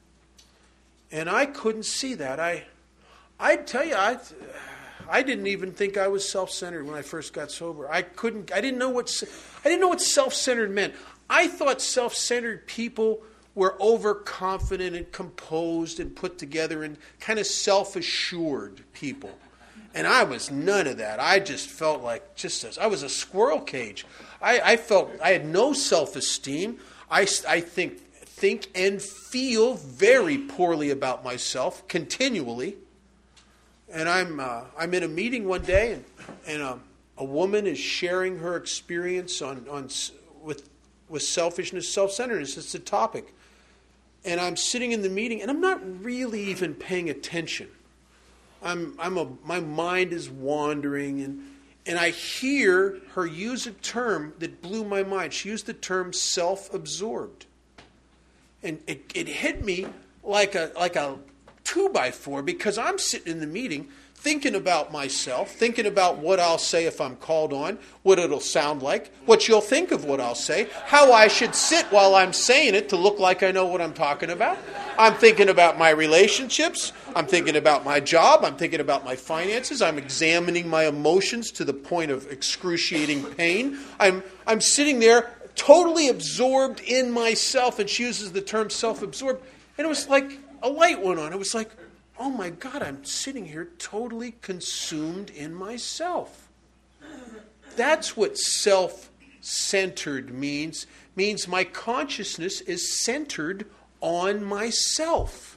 And I couldn't see that. I, I'd tell you, I, I didn't even think I was self-centered when I first got sober. I couldn't. I didn't know what. I didn't know what self-centered meant. I thought self-centered people were overconfident and composed and put together and kind of self-assured people. And I was none of that. I just felt like just as I was a squirrel cage. I, I felt I had no self-esteem. I, I think think and feel very poorly about myself continually. And I'm uh, I'm in a meeting one day, and and um, a woman is sharing her experience on on with with selfishness, self-centeredness. It's the topic. And I'm sitting in the meeting, and I'm not really even paying attention. I'm I'm a my mind is wandering, and and I hear her use a term that blew my mind. She used the term self-absorbed, and it, it hit me like a like a two by four because I'm sitting in the meeting thinking about myself, thinking about what I'll say if I'm called on, what it'll sound like, what you'll think of what I'll say, how I should sit while I'm saying it to look like I know what I'm talking about. I'm thinking about my relationships. I'm thinking about my job. I'm thinking about my finances. I'm examining my emotions to the point of excruciating pain. I'm I'm sitting there totally absorbed in myself, and she uses the term self-absorbed. And it was like a light went on. It was like, oh my God, I'm sitting here totally consumed in myself. That's what self-centered means. Means my consciousness is centered on myself.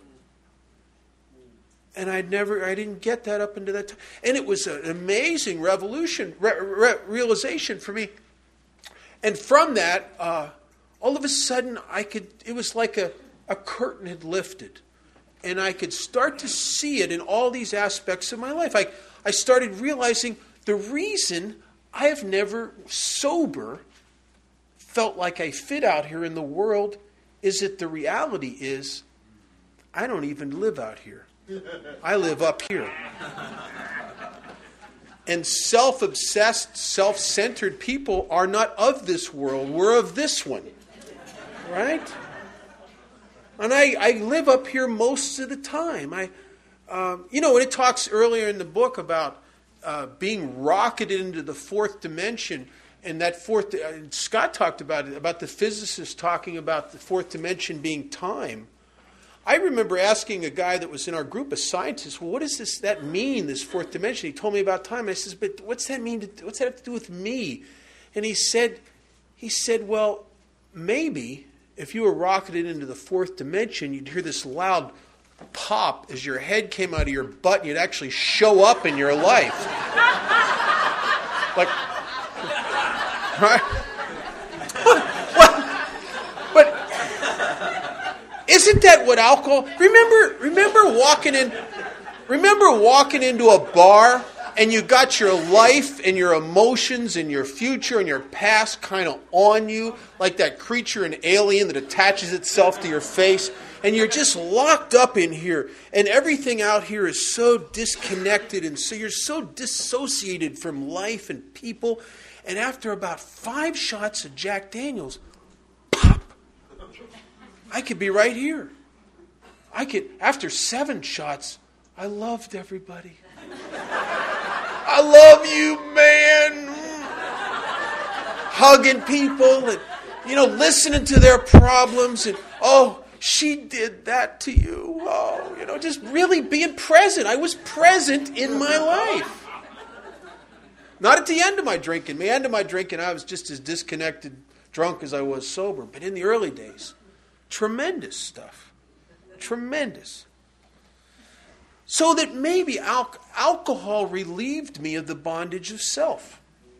And I never, I didn't get that up into that time. And it was an amazing revolution, re- re- realization for me. And from that, uh, all of a sudden I could, it was like a, a curtain had lifted. And I could start to see it in all these aspects of my life. I, I started realizing the reason I have never sober felt like I fit out here in the world is that the reality is I don't even live out here. I live up here. And self-obsessed, self-centered people are not of this world. We're of this one. Right? And I, I live up here most of the time. I, um, you know, when it talks earlier in the book about uh, being rocketed into the fourth dimension, and that fourth, uh, Scott talked about it, about the physicists talking about the fourth dimension being time. I remember asking a guy that was in our group, a scientist, well, what does this that mean, this fourth dimension? He told me about time. I says, but what's that mean? To, what's that have to do with me? And he said, he said, well, maybe if you were rocketed into the fourth dimension, you'd hear this loud pop as your head came out of your butt and you'd actually show up in your life. Like, right? But isn't that what alcohol... Remember, remember walking in... Remember walking into a bar and you got your life and your emotions and your future and your past kind of on you, like that creature, an alien that attaches itself to your face, and you're just locked up in here, and everything out here is so disconnected, and so you're so dissociated from life and people, and after about five shots of Jack Daniels, pop, I could be right here. I could, after seven shots, I loved everybody. I love you, man. Hugging people and, you know, listening to their problems. And, oh, she did that to you. Oh, you know, just really being present. I was present in my life. Not at the end of my drinking. The end of my drinking, I was just as disconnected, drunk as I was sober. But in the early days, tremendous stuff. Tremendous. So that maybe al- alcohol relieved me of the bondage of self.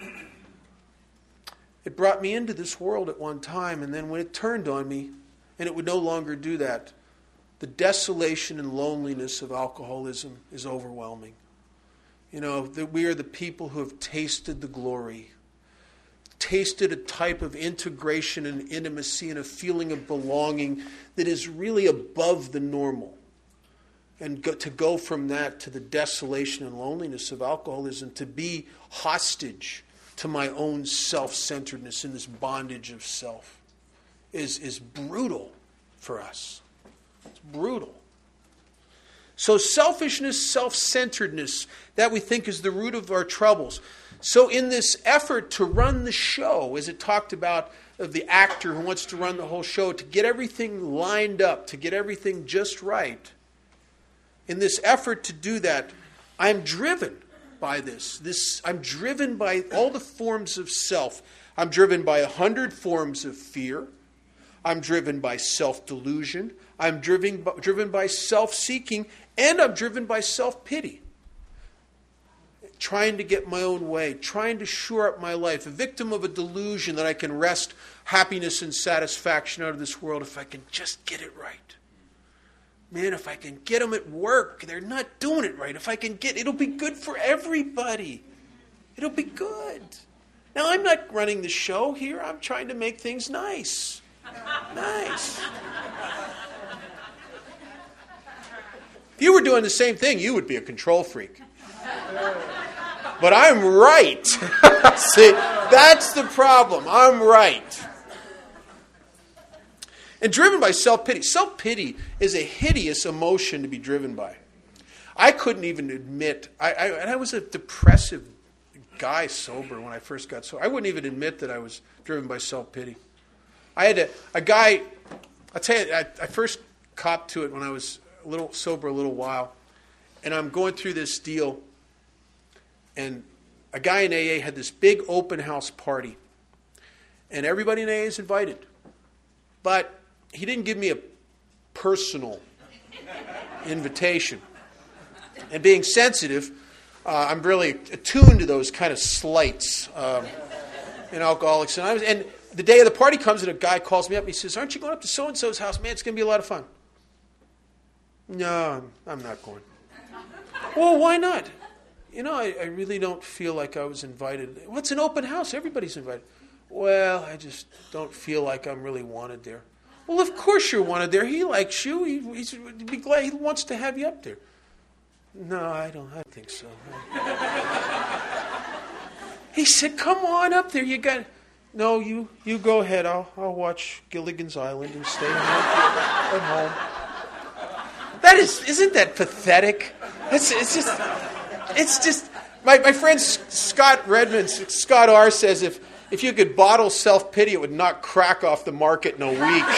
It brought me into this world at one time, and then when it turned on me, and it would no longer do that, the desolation and loneliness of alcoholism is overwhelming. You know, that we are the people who have tasted the glory, tasted a type of integration and intimacy and a feeling of belonging that is really above the normal. And go, to go from that to the desolation and loneliness of alcoholism, to be hostage to my own self-centeredness in this bondage of self, is, is brutal for us. It's brutal. So selfishness, self-centeredness, that we think is the root of our troubles. So in this effort to run the show, as it talked about of the actor who wants to run the whole show, to get everything lined up, to get everything just right, in this effort to do that, I'm driven by this. This I'm driven by all the forms of self. I'm driven by a hundred forms of fear. I'm driven by self-delusion. I'm driven, driven by self-seeking. And I'm driven by self-pity. Trying to get my own way. Trying to shore up my life. A victim of a delusion that I can wrest happiness and satisfaction out of this world if I can just get it right. Man, if I can get them at work, they're not doing it right. If I can get, it'll be good for everybody. It'll be good. Now, I'm not running the show here. I'm trying to make things nice. Nice. If you were doing the same thing, you would be a control freak. But I'm right. See, that's the problem. I'm right. And driven by self-pity. Self-pity is a hideous emotion to be driven by. I couldn't even admit, I, I, and I was a depressive guy sober when I first got sober. I wouldn't even admit that I was driven by self-pity. I had a, a guy, I'll tell you, I, I first copped to it when I was a little sober a little while. And I'm going through this deal. And a guy in A A had this big open house party. And everybody in A A is invited. But he didn't give me a personal invitation. And being sensitive, uh, I'm really attuned to those kind of slights. Um, in Alcoholics Anonymous. And the day of the party comes and a guy calls me up and he says, aren't you going up to so-and-so's house? Man, it's going to be a lot of fun. No, I'm not going. Well, why not? You know, I, I really don't feel like I was invited. Well, it's an open house. Everybody's invited. Well, I just don't feel like I'm really wanted there. Well, of course you're wanted there. He likes you. He, he's, he'd be glad. He wants to have you up there. No, I don't. I don't think so. He said, "Come on up there. You got." No, you you go ahead. I'll I'll watch Gilligan's Island and stay home, at home. That is, isn't that pathetic? It's it's just it's just. My my friend Scott Redmond, Scott R. says if. If you could bottle self-pity, it would knock crack off the market in a week.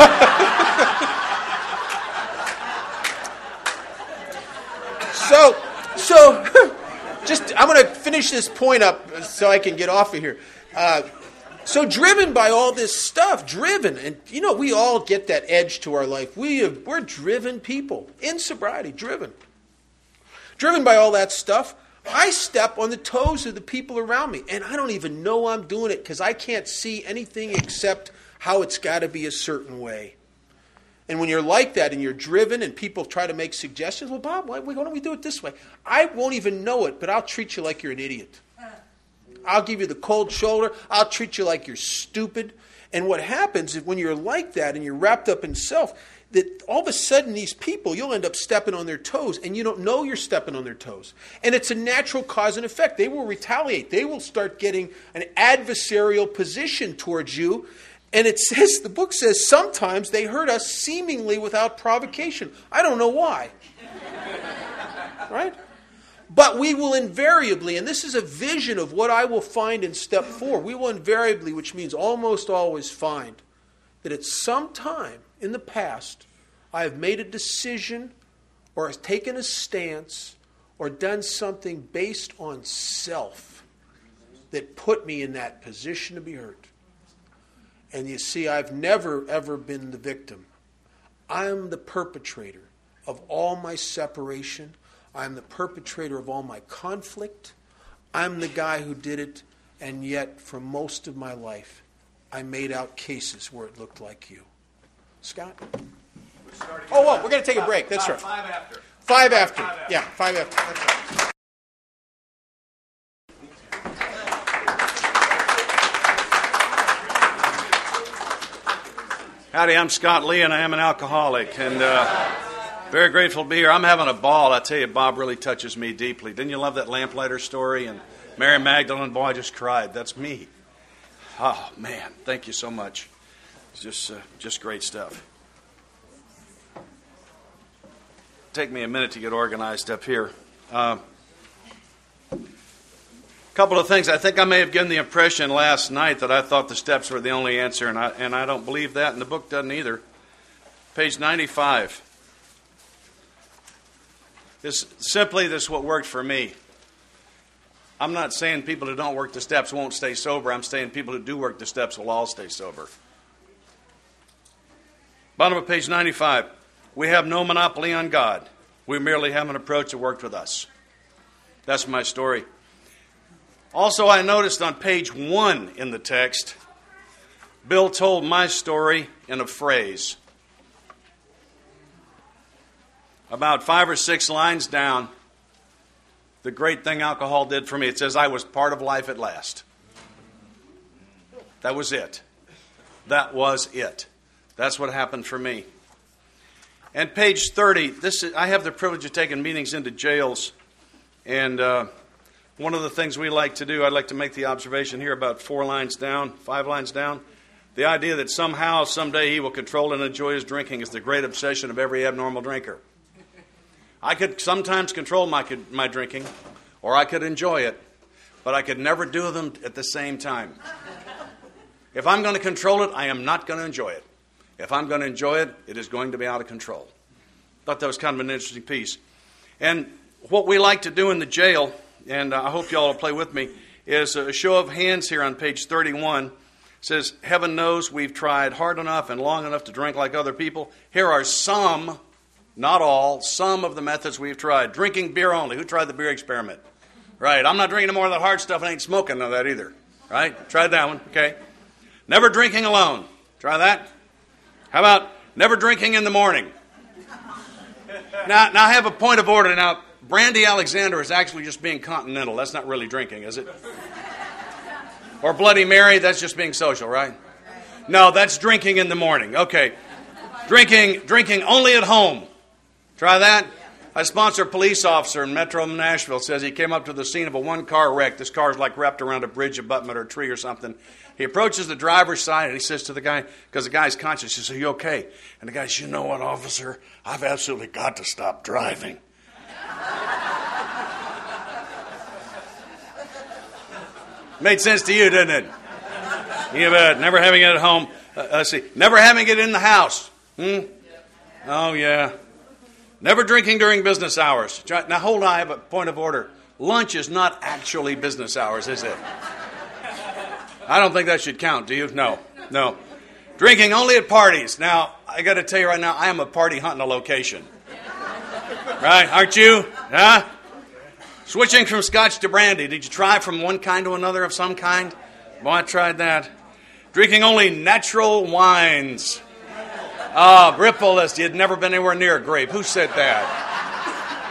so, so, just, I'm going to finish this point up so I can get off of here. Uh, so driven by all this stuff, driven, and you know, we all get that edge to our life. We have, we're driven people, in sobriety, driven. Driven by all that stuff. I step on the toes of the people around me, and I don't even know I'm doing it because I can't see anything except how it's got to be a certain way. And when you're like that and you're driven and people try to make suggestions, well, Bob, why, why don't we do it this way? I won't even know it, but I'll treat you like you're an idiot. I'll give you the cold shoulder. I'll treat you like you're stupid. And what happens is when you're like that and you're wrapped up in self, that all of a sudden these people, you'll end up stepping on their toes and you don't know you're stepping on their toes. And it's a natural cause and effect. They will retaliate. They will start getting an adversarial position towards you. And it says, the book says, sometimes they hurt us seemingly without provocation. I don't know why. Right? But we will invariably, and this is a vision of what I will find in step four, we will invariably, which means almost always find, that at some time in the past, I have made a decision or have taken a stance or done something based on self that put me in that position to be hurt. And you see, I've never, ever been the victim. I'm the perpetrator of all my separation. I'm the perpetrator of all my conflict. I'm the guy who did it, and yet for most of my life, I made out cases where it looked like you. Scott? Oh, well, we're going to take a break. That's right. Five after. Five after. Yeah, five after. That's right. Howdy, I'm Scott Lee, and I am an alcoholic, and uh, very grateful to be here. I'm having a ball. I tell you, Bob really touches me deeply. Didn't you love that lamplighter story? And Mary Magdalene, boy, I just cried. That's me. Oh, man, thank you so much. It's just, uh, just great stuff. Take me a minute to get organized up here. A uh, couple of things. I think I may have given the impression last night that I thought the steps were the only answer, and I, and I don't believe that, and the book doesn't either. Page ninety-five. This, simply, this is what worked for me. I'm not saying people who don't work the steps won't stay sober. I'm saying people who do work the steps will all stay sober. Bottom of page ninety-five. We have no monopoly on God. We merely have an approach that worked with us. That's my story. Also, I noticed on page one in the text, Bill told my story in a phrase. About five or six lines down, the great thing alcohol did for me, it says, I was part of life at last. That was it. That was it. That's what happened for me. And page thirty, this is, I have the privilege of taking meetings into jails. And uh, one of the things we like to do, I'd like to make the observation here about four lines down, five lines down. The idea that somehow, someday he will control and enjoy his drinking is the great obsession of every abnormal drinker. I could sometimes control my, my drinking, or I could enjoy it, but I could never do them at the same time. If I'm going to control it, I am not going to enjoy it. If I'm going to enjoy it, it is going to be out of control. Thought that was kind of an interesting piece. And what we like to do in the jail, and I hope you all will play with me, is a show of hands here on page thirty-one. It says, heaven knows we've tried hard enough and long enough to drink like other people. Here are some, not all, some of the methods we've tried. Drinking beer only. Who tried the beer experiment? Right. I'm not drinking no more of that hard stuff and I ain't smoking none of that either. Right? Tried that one. Okay. Never drinking alone. Try that. How about never drinking in the morning? Now, now I have a point of order. Now, Brandy Alexander is actually just being continental. That's not really drinking, is it? Or Bloody Mary, that's just being social, right? No, that's drinking in the morning. Okay. Drinking, drinking only at home. Try that. I sponsor a police officer in Metro Nashville. Says he came up to the scene of a one-car wreck. This car's like wrapped around a bridge, abutment, or a tree or something. He approaches the driver's side and he says to the guy, because the guy's conscious, he says, "Are you okay?" And the guy says, "You know what, officer? I've absolutely got to stop driving." Made sense to you, didn't it? You bet. Never having it at home. Uh, let's see. Never having it in the house. Hmm? Oh, yeah. Never drinking during business hours. Now, hold on. I have a point of order. Lunch is not actually business hours, is it? I don't think that should count. Do you? No. No. Drinking only at parties. Now, I got to tell you right now, I am a party hunting a location. Right? Aren't you? Huh? Switching from scotch to brandy. Did you try from one kind to another of some kind? Well, I tried that. Drinking only natural wines. Ah, uh, Rippleless. You'd never been anywhere near a grape. Who said that?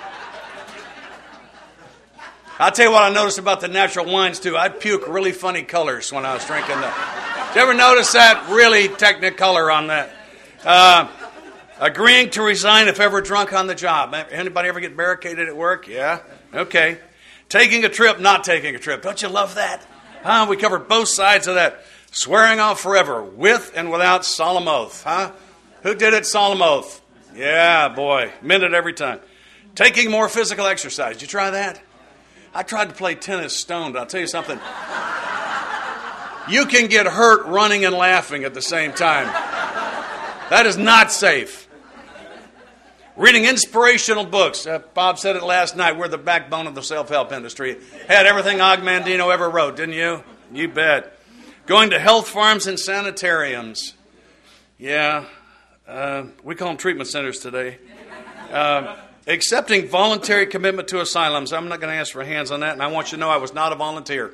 I'll tell you what I noticed about the natural wines, too. I'd puke really funny colors when I was drinking them. Did you ever notice that really technicolor on that? Uh, agreeing to resign if ever drunk on the job. Anybody ever get barricaded at work? Yeah? Okay. Taking a trip, not taking a trip. Don't you love that? Huh? We covered both sides of that. Swearing off forever, with and without solemn oath. Huh? Who did it? Solemn oath. Yeah, boy. Meant it every time. Taking more physical exercise. Did you try that? I tried to play tennis stoned. I'll tell you something. You can get hurt running and laughing at the same time. That is not safe. Reading inspirational books. Uh, Bob said it last night. We're the backbone of the self-help industry. Had everything Og Mandino ever wrote, didn't you? You bet. Going to health farms and sanitariums. Yeah. Uh, we call them treatment centers today. Uh, accepting voluntary commitment to asylums. I'm not going to ask for hands on that, and I want you to know I was not a volunteer.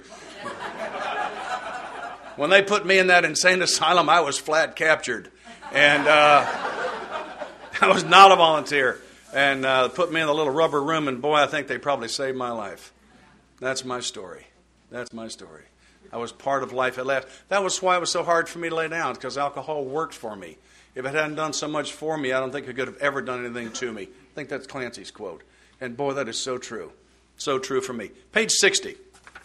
When they put me in that insane asylum, I was flat captured. And uh, I was not a volunteer. And uh, put me in the little rubber room, and boy, I think they probably saved my life. That's my story. That's my story. I was part of life at last. That was why it was so hard for me to lay down, because alcohol worked for me. If it hadn't done so much for me, I don't think it could have ever done anything to me. I think that's Clancy's quote. And boy, that is so true. So true for me. Page sixty.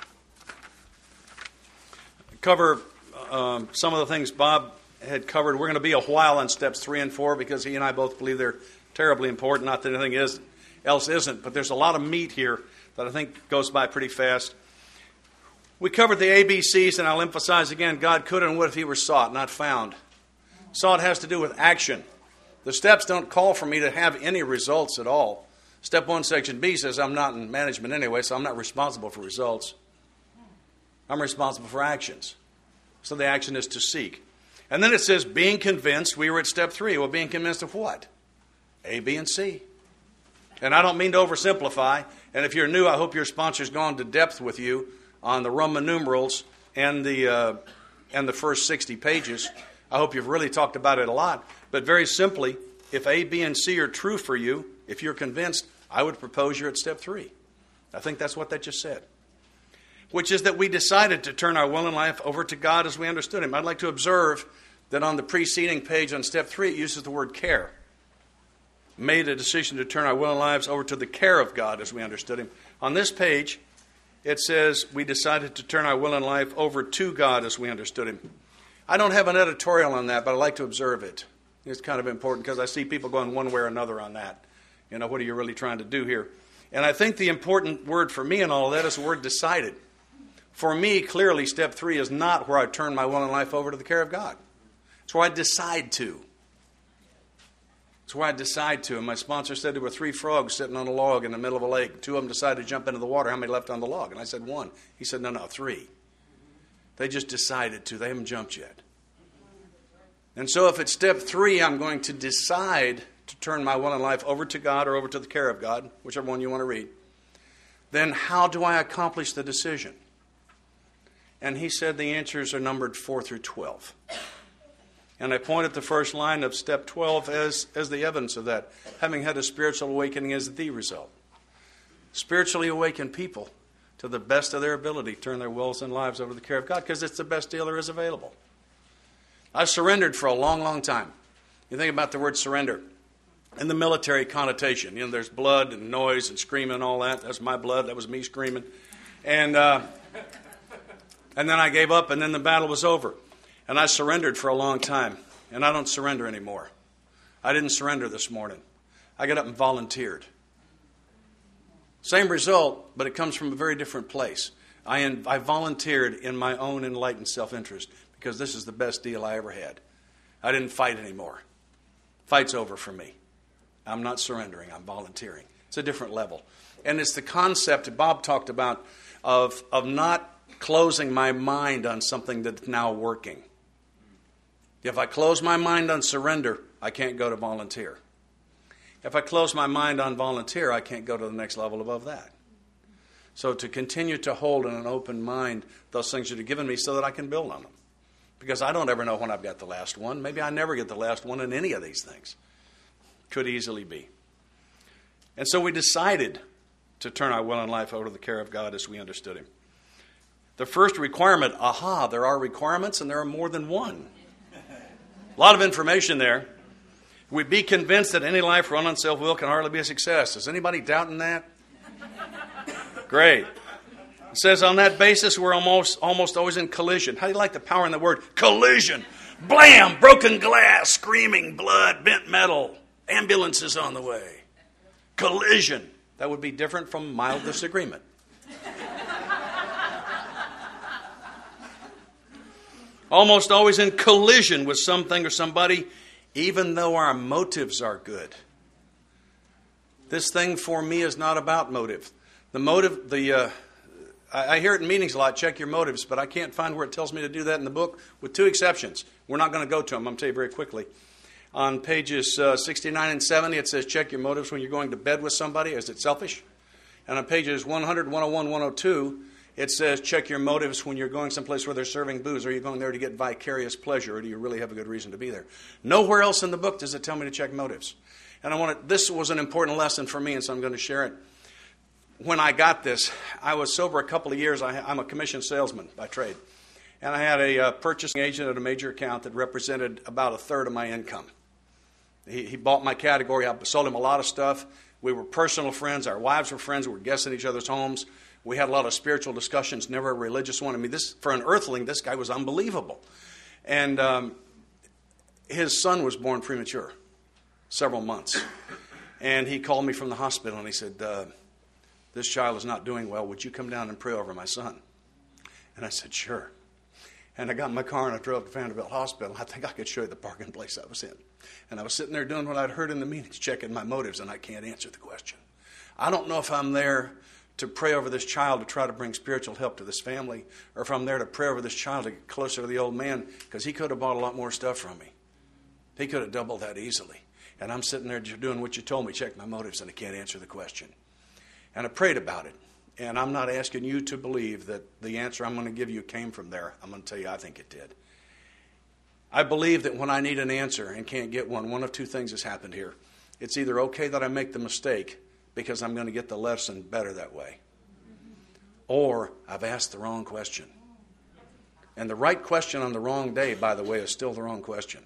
Cover um, some of the things Bob had covered. We're going to be a while on steps three and four because he and I both believe they're terribly important. Not that anything is, else isn't, but there's a lot of meat here that I think goes by pretty fast. We covered the A B Cs, and I'll emphasize again, God could and would if he were sought, not found. Sought has to do with action. The steps don't call for me to have any results at all. Step one, section B says I'm not in management anyway, so I'm not responsible for results. I'm responsible for actions. So the action is to seek. And then it says being convinced. We were at step three. Well, being convinced of what? A, B, and C. And I don't mean to oversimplify. And if you're new, I hope your sponsor's gone to depth with you on the Roman numerals and the uh, and the first sixty pages. I hope you've really talked about it a lot. But very simply, if A, B, and C are true for you, if you're convinced, I would propose you're at step three. I think that's what that just said. Which is that we decided to turn our will and life over to God as we understood him. I'd like to observe that on the preceding page on step three, it uses the word care. Made a decision to turn our will and lives over to the care of God as we understood him. On this page, it says we decided to turn our will and life over to God as we understood him. I don't have an editorial on that, but I like to observe it. It's kind of important because I see people going one way or another on that. You know, what are you really trying to do here? And I think the important word for me in all of that is the word decided. For me, clearly, step three is not where I turn my will and life over to the care of God. It's where I decide to. It's where I decide to. And my sponsor said there were three frogs sitting on a log in the middle of a lake. Two of them decided to jump into the water. How many left on the log? And I said one. He said, no, no, three. They just decided to. They haven't jumped yet. And so if it's step three, I'm going to decide to turn my will and life over to God or over to the care of God, whichever one you want to read. Then how do I accomplish the decision? And he said the answers are numbered four through twelve. And I pointed the first line of step twelve as, as the evidence of that. Having had a spiritual awakening is the result. Spiritually awakened people, to the best of their ability, turn their wills and lives over to the care of God because it's the best deal there is available. I've surrendered for a long, long time. You think about the word surrender. In the military connotation, you know, there's blood and noise and screaming and all that. That's my blood. That was me screaming. And uh, and then I gave up, and then the battle was over. And I surrendered for a long time, and I don't surrender anymore. I didn't surrender this morning. I got up and volunteered. Same result, but it comes from a very different place. I, in, I volunteered in my own enlightened self-interest because this is the best deal I ever had. I didn't fight anymore. Fight's over for me. I'm not surrendering. I'm volunteering. It's a different level. And it's the concept that Bob talked about of, of not closing my mind on something that's now working. If I close my mind on surrender, I can't go to volunteer. If I close my mind on volunteer, I can't go to the next level above that. So to continue to hold in an open mind those things that are given me so that I can build on them. Because I don't ever know when I've got the last one. Maybe I never get the last one in any of these things. Could easily be. And so we decided to turn our will and life over to the care of God as we understood Him. The first requirement, aha, there are requirements and there are more than one. A lot of information there. We be convinced that any life run on self-will can hardly be a success. Is anybody doubting that? Great. It says on that basis we're almost almost always in collision. How do you like the power in the word collision? Blam! Broken glass, screaming blood, bent metal, ambulances on the way. Collision. That would be different from mild disagreement. Almost always in collision with something or somebody, even though our motives are good. This thing for me is not about motive. The motive, the uh, I, I hear it in meetings a lot, check your motives, but I can't find where it tells me to do that in the book, with two exceptions. We're not going to go to them. I'm going to tell you very quickly. On pages uh, sixty-nine and seventy, it says check your motives when you're going to bed with somebody. Is it selfish? And on pages one hundred, one oh one, one oh two, it says check your motives when you're going someplace where they're serving booze. Are you going there to get vicarious pleasure, or do you really have a good reason to be there? Nowhere else in the book does it tell me to check motives. And I want to, this was an important lesson for me, and so I'm going to share it. When I got this, I was sober a couple of years. I, I'm a commissioned salesman by trade. And I had a uh, purchasing agent at a major account that represented about a third of my income. He, he bought my category. I sold him a lot of stuff. We were personal friends. Our wives were friends. We were guests in each other's homes. We had a lot of spiritual discussions, never a religious one. I mean, this for an earthling, this guy was unbelievable. And um, his son was born premature, several months. And he called me from the hospital and he said, uh, this child is not doing well. Would you come down and pray over my son? And I said, sure. And I got in my car and I drove to Vanderbilt Hospital. I think I could show you the parking place I was in. And I was sitting there doing what I'd heard in the meetings, checking my motives, and I can't answer the question. I don't know if I'm there to pray over this child to try to bring spiritual help to this family, or if I'm there to pray over this child to get closer to the old man, because he could have bought a lot more stuff from me. He could have doubled that easily. And I'm sitting there doing what you told me, check my motives, and I can't answer the question. And I prayed about it. And I'm not asking you to believe that the answer I'm going to give you came from there. I'm going to tell you I think it did. I believe that when I need an answer and can't get one, one of two things has happened here. It's either okay that I make the mistake because I'm going to get the lesson better that way, or I've asked the wrong question. And the right question on the wrong day, by the way, is still the wrong question.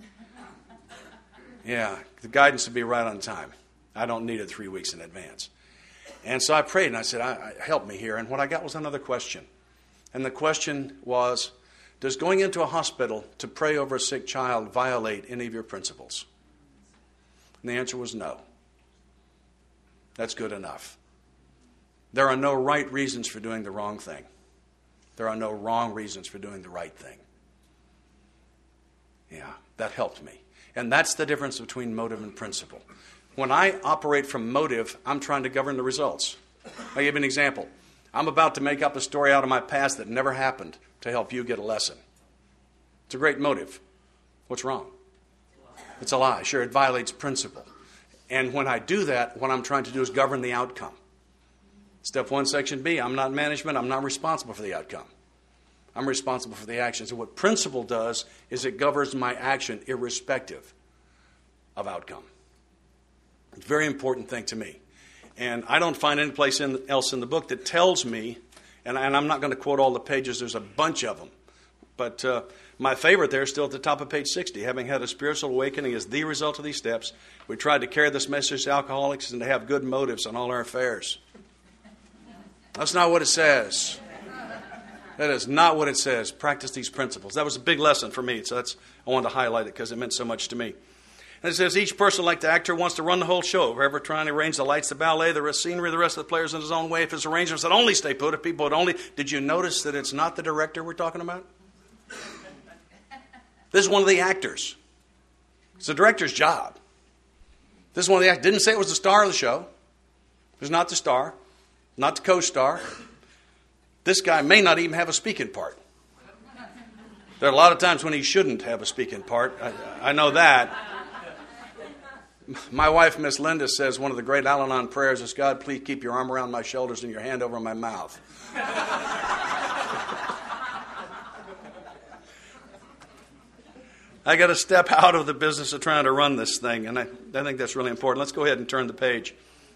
Yeah, the guidance would be right on time. I don't need it three weeks in advance. And so I prayed and I said, I, I, help me here. And what I got was another question. And the question was, does going into a hospital to pray over a sick child violate any of your principles? And the answer was no. That's good enough. There are no right reasons for doing the wrong thing. There are no wrong reasons for doing the right thing. Yeah, that helped me. And that's the difference between motive and principle. When I operate from motive, I'm trying to govern the results. I'll give you an example. I'm about to make up a story out of my past that never happened to help you get a lesson. It's a great motive. What's wrong? It's a lie. Sure, it violates principle. And when I do that, what I'm trying to do is govern the outcome. Step one, section B, I'm not management. I'm not responsible for the outcome. I'm responsible for the actions. And what principle does is it governs my action irrespective of outcome. It's a very important thing to me. And I don't find any place in, else in the book that tells me, and, and I'm not going to quote all the pages, there's a bunch of them. But uh, my favorite there is still at the top of page sixty. Having had a spiritual awakening as the result of these steps, we tried to carry this message to alcoholics and to have good motives in all our affairs. That's not what it says. That is not what it says. Practice these principles. That was a big lesson for me, so that's I wanted to highlight it because it meant so much to me. And it says, each person, like the actor, wants to run the whole show. Whoever trying to arrange the lights, the ballet, the scenery, the rest of the players in his own way. If his arrangements would only stay put, if people would only... Did you notice that it's not the director we're talking about? This is one of the actors. It's the director's job. This is one of the actors. Didn't say it was the star of the show. It was not the star. Not the co-star. This guy may not even have a speaking part. There are a lot of times when he shouldn't have a speaking part. I, I know that. My wife, Miss Linda, says one of the great Al-Anon prayers is, God, please keep your arm around my shoulders and your hand over my mouth. I got to step out of the business of trying to run this thing, and I, I think that's really important. Let's go ahead and turn the page.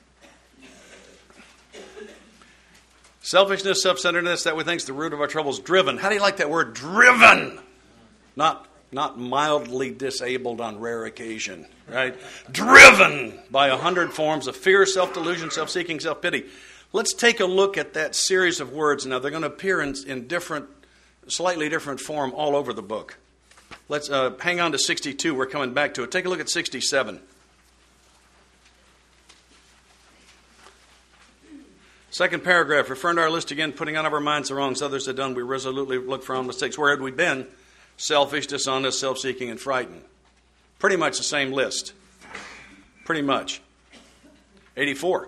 Selfishness, self-centeredness, that we think is the root of our troubles. Driven. How do you like that word? Driven. Not, not mildly disabled on rare occasion, right? Driven by a hundred forms of fear, self-delusion, self-seeking, self-pity. Let's take a look at that series of words. Now, they're going to appear in, in different, slightly different form all over the book. Let's uh, hang on to sixty-two. We're coming back to it. Take a look at sixty-seven. Second paragraph, referring to our list again, putting out of our minds the wrongs others had done, we resolutely look for our own mistakes. Where had we been? Selfish, dishonest, self-seeking, and frightened. Pretty much the same list. Pretty much. eighty-four.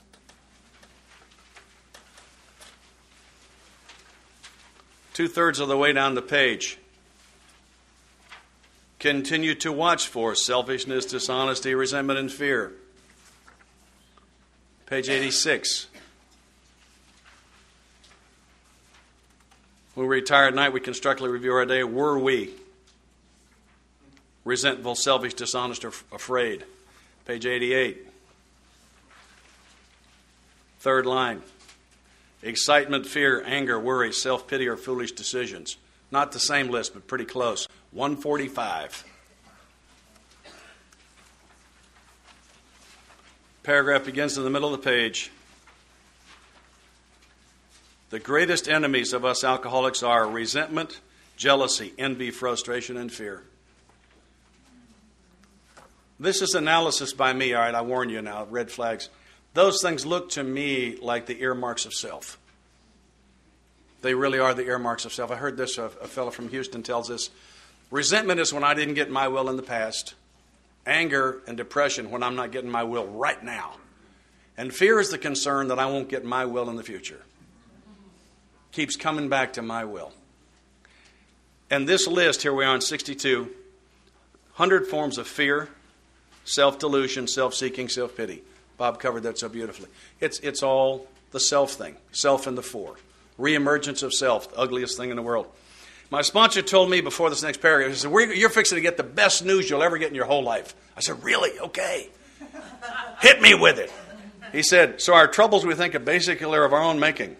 Two-thirds of the way down the page. Continue to watch for selfishness, dishonesty, resentment, and fear. Page eighty-six. When we retire at night, we constructively review our day. Were we resentful, selfish, dishonest, or afraid? Page eighty-eight. Third line. Excitement, fear, anger, worry, self-pity, or foolish decisions. Not the same list, but pretty close. one forty-five. Paragraph begins in the middle of the page. The greatest enemies of us alcoholics are resentment, jealousy, envy, frustration, and fear. This is analysis by me, all right, I warn you now, red flags. Those things look to me like the earmarks of self. They really are the earmarks of self. I heard this, a, a fellow from Houston tells us, resentment is when I didn't get my will in the past. Anger and depression when I'm not getting my will right now. And fear is the concern that I won't get my will in the future. Keeps coming back to my will. And this list, here we are in sixty-two, one hundred forms of fear, self-delusion, self-seeking, self-pity. Bob covered that so beautifully. It's, it's all the self thing, self in the fore. Reemergence of self, the ugliest thing in the world. My sponsor told me before this next paragraph, he said, We're, you're fixing to get the best news you'll ever get in your whole life. I said, really? Okay. Hit me with it. He said, so our troubles, we think, are basically of our own making.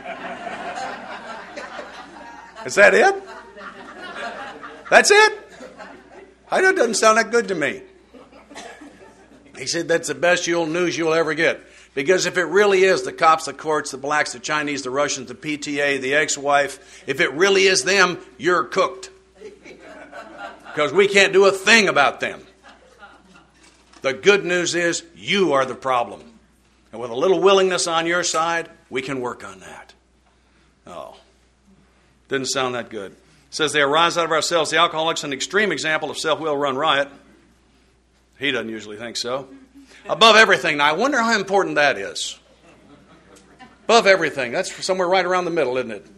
Is that it? That's it? I know it doesn't sound that good to me. He said, that's the best you'll news you'll ever get. Because if it really is the cops, the courts, the blacks, the Chinese, the Russians, the P T A, the ex-wife, if it really is them, you're cooked. Because we can't do a thing about them. The good news is you are the problem. And with a little willingness on your side, we can work on that. Oh, didn't sound that good. It says they arise out of ourselves. The alcoholic's an extreme example of self-will run riot. He doesn't usually think so. Above everything. Now, I wonder how important that is. Above everything. That's somewhere right around the middle, isn't it?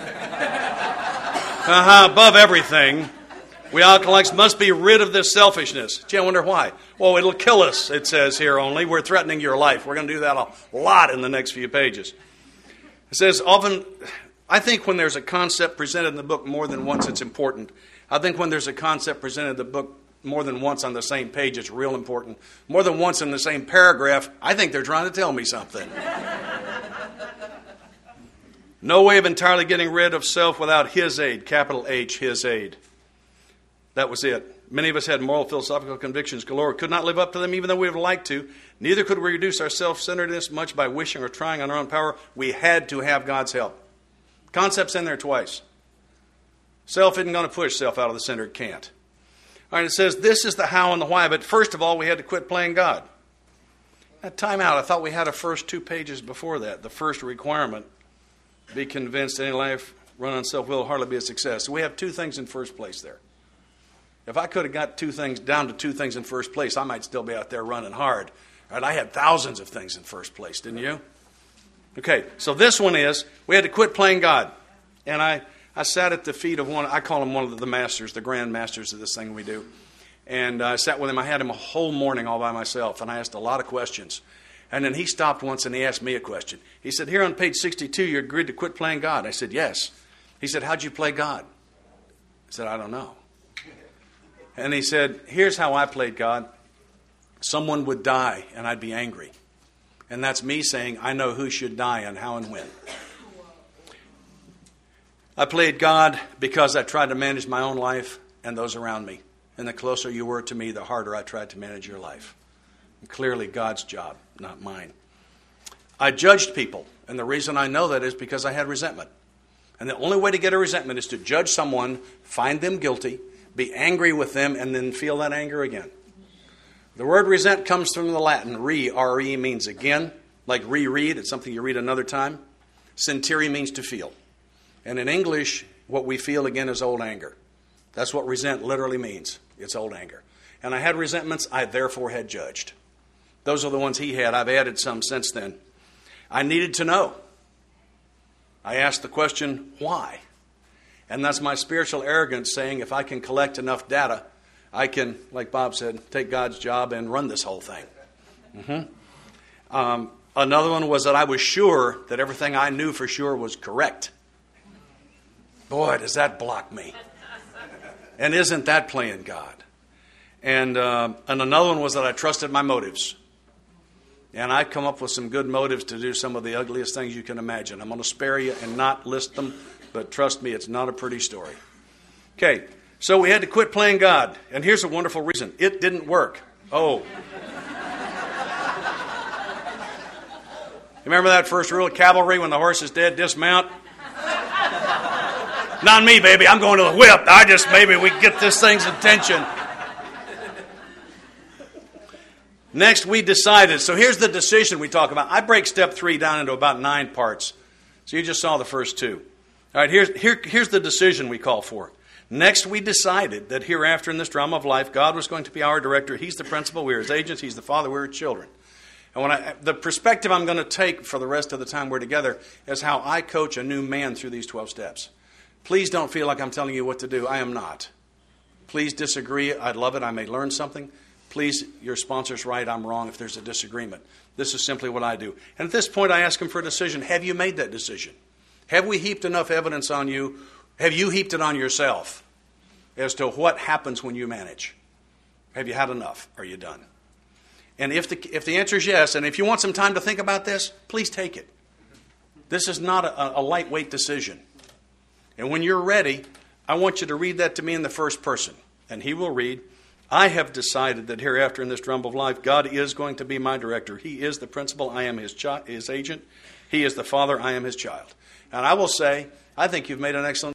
Uh-huh. Above everything, we alcoholics must be rid of this selfishness. Gee, I wonder why. Well, it'll kill us, it says here only. We're threatening your life. We're going to do that a lot in the next few pages. It says, often, I think when there's a concept presented in the book more than once, it's important. I think when there's a concept presented in the book more than once on the same page, it's real important. More than once in the same paragraph, I think they're trying to tell me something. No way of entirely getting rid of self without His aid, capital H, His aid. That was it. Many of us had moral, philosophical convictions galore. Could not live up to them even though we would have liked to. Neither could we reduce our self-centeredness much by wishing or trying on our own power. We had to have God's help. Concept's in there twice. Self isn't going to push self out of the center. It can't. All right, it says this is the how and the why. But first of all, we had to quit playing God. At time out, I thought we had a first two pages before that. The first requirement, be convinced any life run on self will hardly be a success. So we have two things in first place there. If I could have got two things down to two things in first place, I might still be out there running hard. Right? I had thousands of things in first place, didn't you? Okay, so this one is, we had to quit playing God. And I, I sat at the feet of one, I call him one of the masters, the grand masters of this thing we do. And I sat with him. I had him a whole morning all by myself, and I asked a lot of questions. And then he stopped once and he asked me a question. He said, here on page sixty-two, you agreed to quit playing God. I said, yes. He said, how'd you play God? I said, I don't know. And he said, here's how I played God. Someone would die and I'd be angry. And that's me saying, I know who should die and how and when. I played God because I tried to manage my own life and those around me. And the closer you were to me, the harder I tried to manage your life. And clearly God's job, not mine. I judged people. And the reason I know that is because I had resentment. And the only way to get a resentment is to judge someone, find them guilty, be angry with them, and then feel that anger again. The word resent comes from the Latin. Re, R E, means again. Like reread, it's something you read another time. Sentire means to feel. And in English, what we feel again is old anger. That's what resent literally means. It's old anger. And I had resentments, I therefore had judged. Those are the ones he had. I've added some since then. I needed to know. I asked the question, why? And that's my spiritual arrogance saying, if I can collect enough data, I can, like Bob said, take God's job and run this whole thing. Mm-hmm. Um, another one was that I was sure that everything I knew for sure was correct. Boy, does that block me. And isn't that playing God? And, uh, and another one was that I trusted my motives. And I've come up with some good motives to do some of the ugliest things you can imagine. I'm going to spare you and not list them. But trust me, it's not a pretty story. Okay, so we had to quit playing God. And here's a wonderful reason. It didn't work. Oh. Remember that first rule of cavalry, when the horse is dead, dismount? Not me, baby. I'm going to the whip. I just, maybe we get this thing's attention. Next, we decided. So here's the decision we talk about. I break step three down into about nine parts. So you just saw the first two. All right, here's, here, here's the decision we call for. Next, we decided that hereafter in this drama of life, God was going to be our director. He's the principal. We're His agents. He's the father. We're His children. And when I, the perspective I'm going to take for the rest of the time we're together is how I coach a new man through these twelve steps. Please don't feel like I'm telling you what to do. I am not. Please disagree. I'd love it. I may learn something. Please, your sponsor's right. I'm wrong if there's a disagreement. This is simply what I do. And at this point, I ask him for a decision. Have you made that decision? Have we heaped enough evidence on you? Have you heaped it on yourself as to what happens when you manage? Have you had enough? Are you done? And if the, if the answer is yes, and if you want some time to think about this, please take it. This is not a, a lightweight decision. And when you're ready, I want you to read that to me in the first person. And he will read, I have decided that hereafter in this drum of life, God is going to be my director. He is the principal. I am his, chi- his agent. He is the father. I am his child. And I will say, I think you've made an excellent